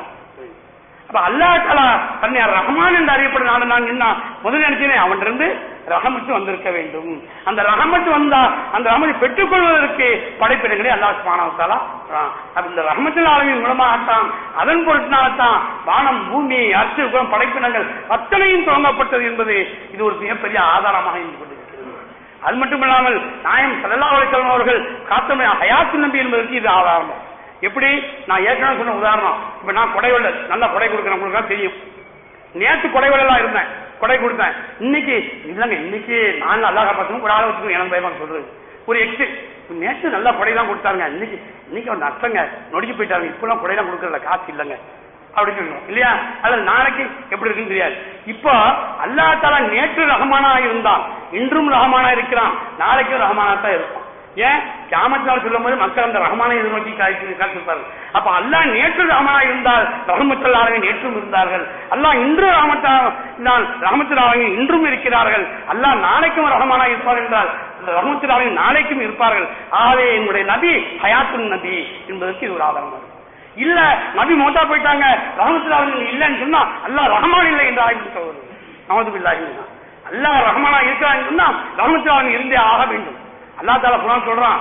அப்ப அல்லாஹ் தஆலா தன்னை ரஹ்மான் என்று அறியப்பட நாடினான். என்ன முதல் நினைச்சேனே அவனிருந்து ரஹமத்து வந்திருக்க வேண்டும். அந்த ரஹமத்து வந்தா அந்த ரஹமத்தை பெற்றுக்கொள்வதற்கு படைப்பிடங்களே அல்லாஹ் சுப்ஹானஹு வ தஆலா அந்த ரஹமத்துல் ஆலமீன் மூலமாகத்தான், அதன் பொருட்டினால்தான் வானம் பூமி அர்ச்சு படைப்பினங்கள் அத்தனையும் துவங்கப்பட்டது என்பது இது ஒரு மிகப்பெரிய ஆதாரமாக இருந்து கொண்டிருக்கிறது. அது மட்டும் இல்லாமல் நாயம் ஸல்லல்லாஹு அலைஹி வஸல்லம் அவர்கள் காத்தமை ஹயாத்து நபி என்பதற்கு இது ஆதாரம். எப்படி? நான் ஏற்கனவே சொன்ன உதாரணம். இப்ப நான் கொடைவெள்ள நல்லா கொடை கொடுக்குறேன், உங்களுக்கு தெரியும். நேற்று கொடைவெல்லாம் இருந்தேன், கொடை கொடுத்தேன். இன்னைக்கு இல்லைங்க, இன்னைக்கு நான் அல்லாஹ் காப்பாற்றணும் ஒரு ஆளை வச்சுக்கணும் எனக்கு பயமாக சொல்றது ஒரு எக்ஸு. நேற்று நல்லா கொடையெல்லாம் கொடுத்தாங்க, இன்னைக்கு இன்னைக்கு அவன் நஷ்டங்க நொடிச்சு போயிட்டாங்க, இப்பெல்லாம் கொடையெல்லாம் கொடுக்கறதுல காசு இல்லைங்க அப்படின்னு சொல்லணும் இல்லையா? அல்லது நாளைக்கு எப்படி இருக்குன்னு தெரியாது. இப்போ அல்லாஹ் தஆலா நேற்று ரஹ்மானா இருந்தான், இன்றும் ரஹ்மானா இருக்கிறான், நாளைக்கும் ரஹ்மானா தான் இருக்கும். ஏன்? கியாமத் சொல்லும் போது மக்கள் அந்த ரஹ்மானை எதிர்நோக்கி காத்திருப்பார்கள். அப்ப அல்லாஹ் நேற்று ரஹ்மானா இருந்தால் ரஹ்மத்துல் ஆலமீன் நேற்றும் இருந்தார்கள். அல்லாஹ் இன்று ரஹ்மத்துல் ஆலமீன் இன்றும் இருக்கிறார்கள். அல்லாஹ் நாளைக்கும் ரஹ்மானா இருப்பார் என்றால் ரஹ்மத்துல் ஆலமீன் நாளைக்கும் இருப்பார்கள். ஆகவே என்னுடைய நபி ஹயாத்துன் நபி என்பதற்கு இது ஒரு ஆதாரம். இல்ல நபி மௌத்தா போயிட்டாங்க ரஹ்மத்துல் ஆலமீன் இல்லைன்னு சொன்னா அல்லாஹ் ரஹ்மான் இல்லை என்று ஆகிவிட்டு நவுது பில்லாஹி. அல்லாஹ் ரஹ்மானா இருக்கிறான்னு சொன்னா ரஹ்மத்துல் ஆலமீன் இருந்தே ஆக வேண்டும். அல்லாஹ் தஆலா குர்ஆன் சொல்றான்,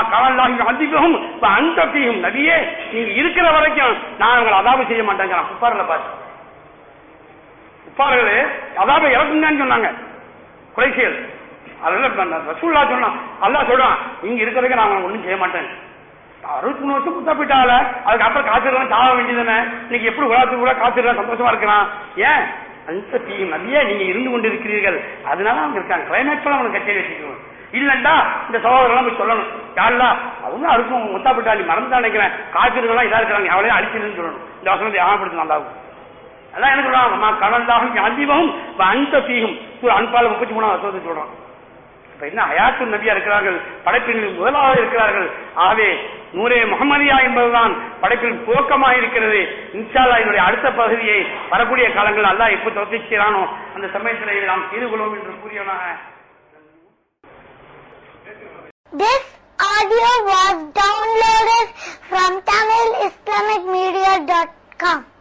நபியே நீங்க இருக்கிற வரைக்கும் நான் உங்களை அதாபு செய்ய மாட்டேங்கிறான். குஃபார்ல பாத்து குஃபார்களே அதாபை இறக்குங்கன்னு சொன்னாங்க குறைஷியர். அதெல்லாம் ரசூலுல்லாஹ் சொன்னான். அல்லாஹ் சொல்றான், நீங்க இருக்கிற வரைக்கும் நான் ஒன்றும் செய்ய மாட்டேன். அறுபத்தி மூணு வருஷம் குத்தா போயிட்டால அதுக்கப்புறம் காத்திருக்கலாம் சாக வேண்டியதுன்னு. இன்னைக்கு எப்படி உலகத்துக்கு கூட காத்திருக்கலாம் சந்தோஷமா இருக்கிறான். ஏன்? அந்த தீயும் நபியே நீங்க இருந்து கொண்டு இருக்கிறீர்கள், அதனால அவங்க இருக்காங்க. கிளைமேக்ஸ்ல அவங்க கட்டி வச்சுக்கணும். இல்லண்டா இந்த சகோதரெல்லாம் போய் சொல்லணும், யாரெல்லாம் அவங்க அறுக்கும் முத்தா போயிட்டா நீ மறந்து நினைக்கிறேன் காத்திருக்கலாம் இதா இருக்கிறாங்க அவளையும் அழிச்சிருன்னு சொல்லணும். இந்த வசனத்தை ஆகப்படுத்த நல்லாகும். அதான் என்ன சொல்றான், கடந்தாகும் அதிபமும் அந்த தீகும் அன்பால முப்பத்தி மூணாவது வசனத்தை சொல்றான். இப்ப என்ன ஹயாத்து நபியா இருக்கிறார்கள், படைப்பில் முதலாவது இருக்கிறார்கள். ஆகவே நூரே முஹம்மதியா என்பதுதான் படைப்பில் துவக்கமாக இருக்கிறது. இன்ஷா அல்லாஹ் இதனுடைய அடுத்த பகுதியை வரக்கூடிய காலங்கள் அல்லாஹ் எப்ப துவக்கிறானோ அந்த சமயத்தில் நாம் செய்து கொள்வோம் என்று கூறியவனாக. This audio was downloaded from Tamil Islamic Media dot com.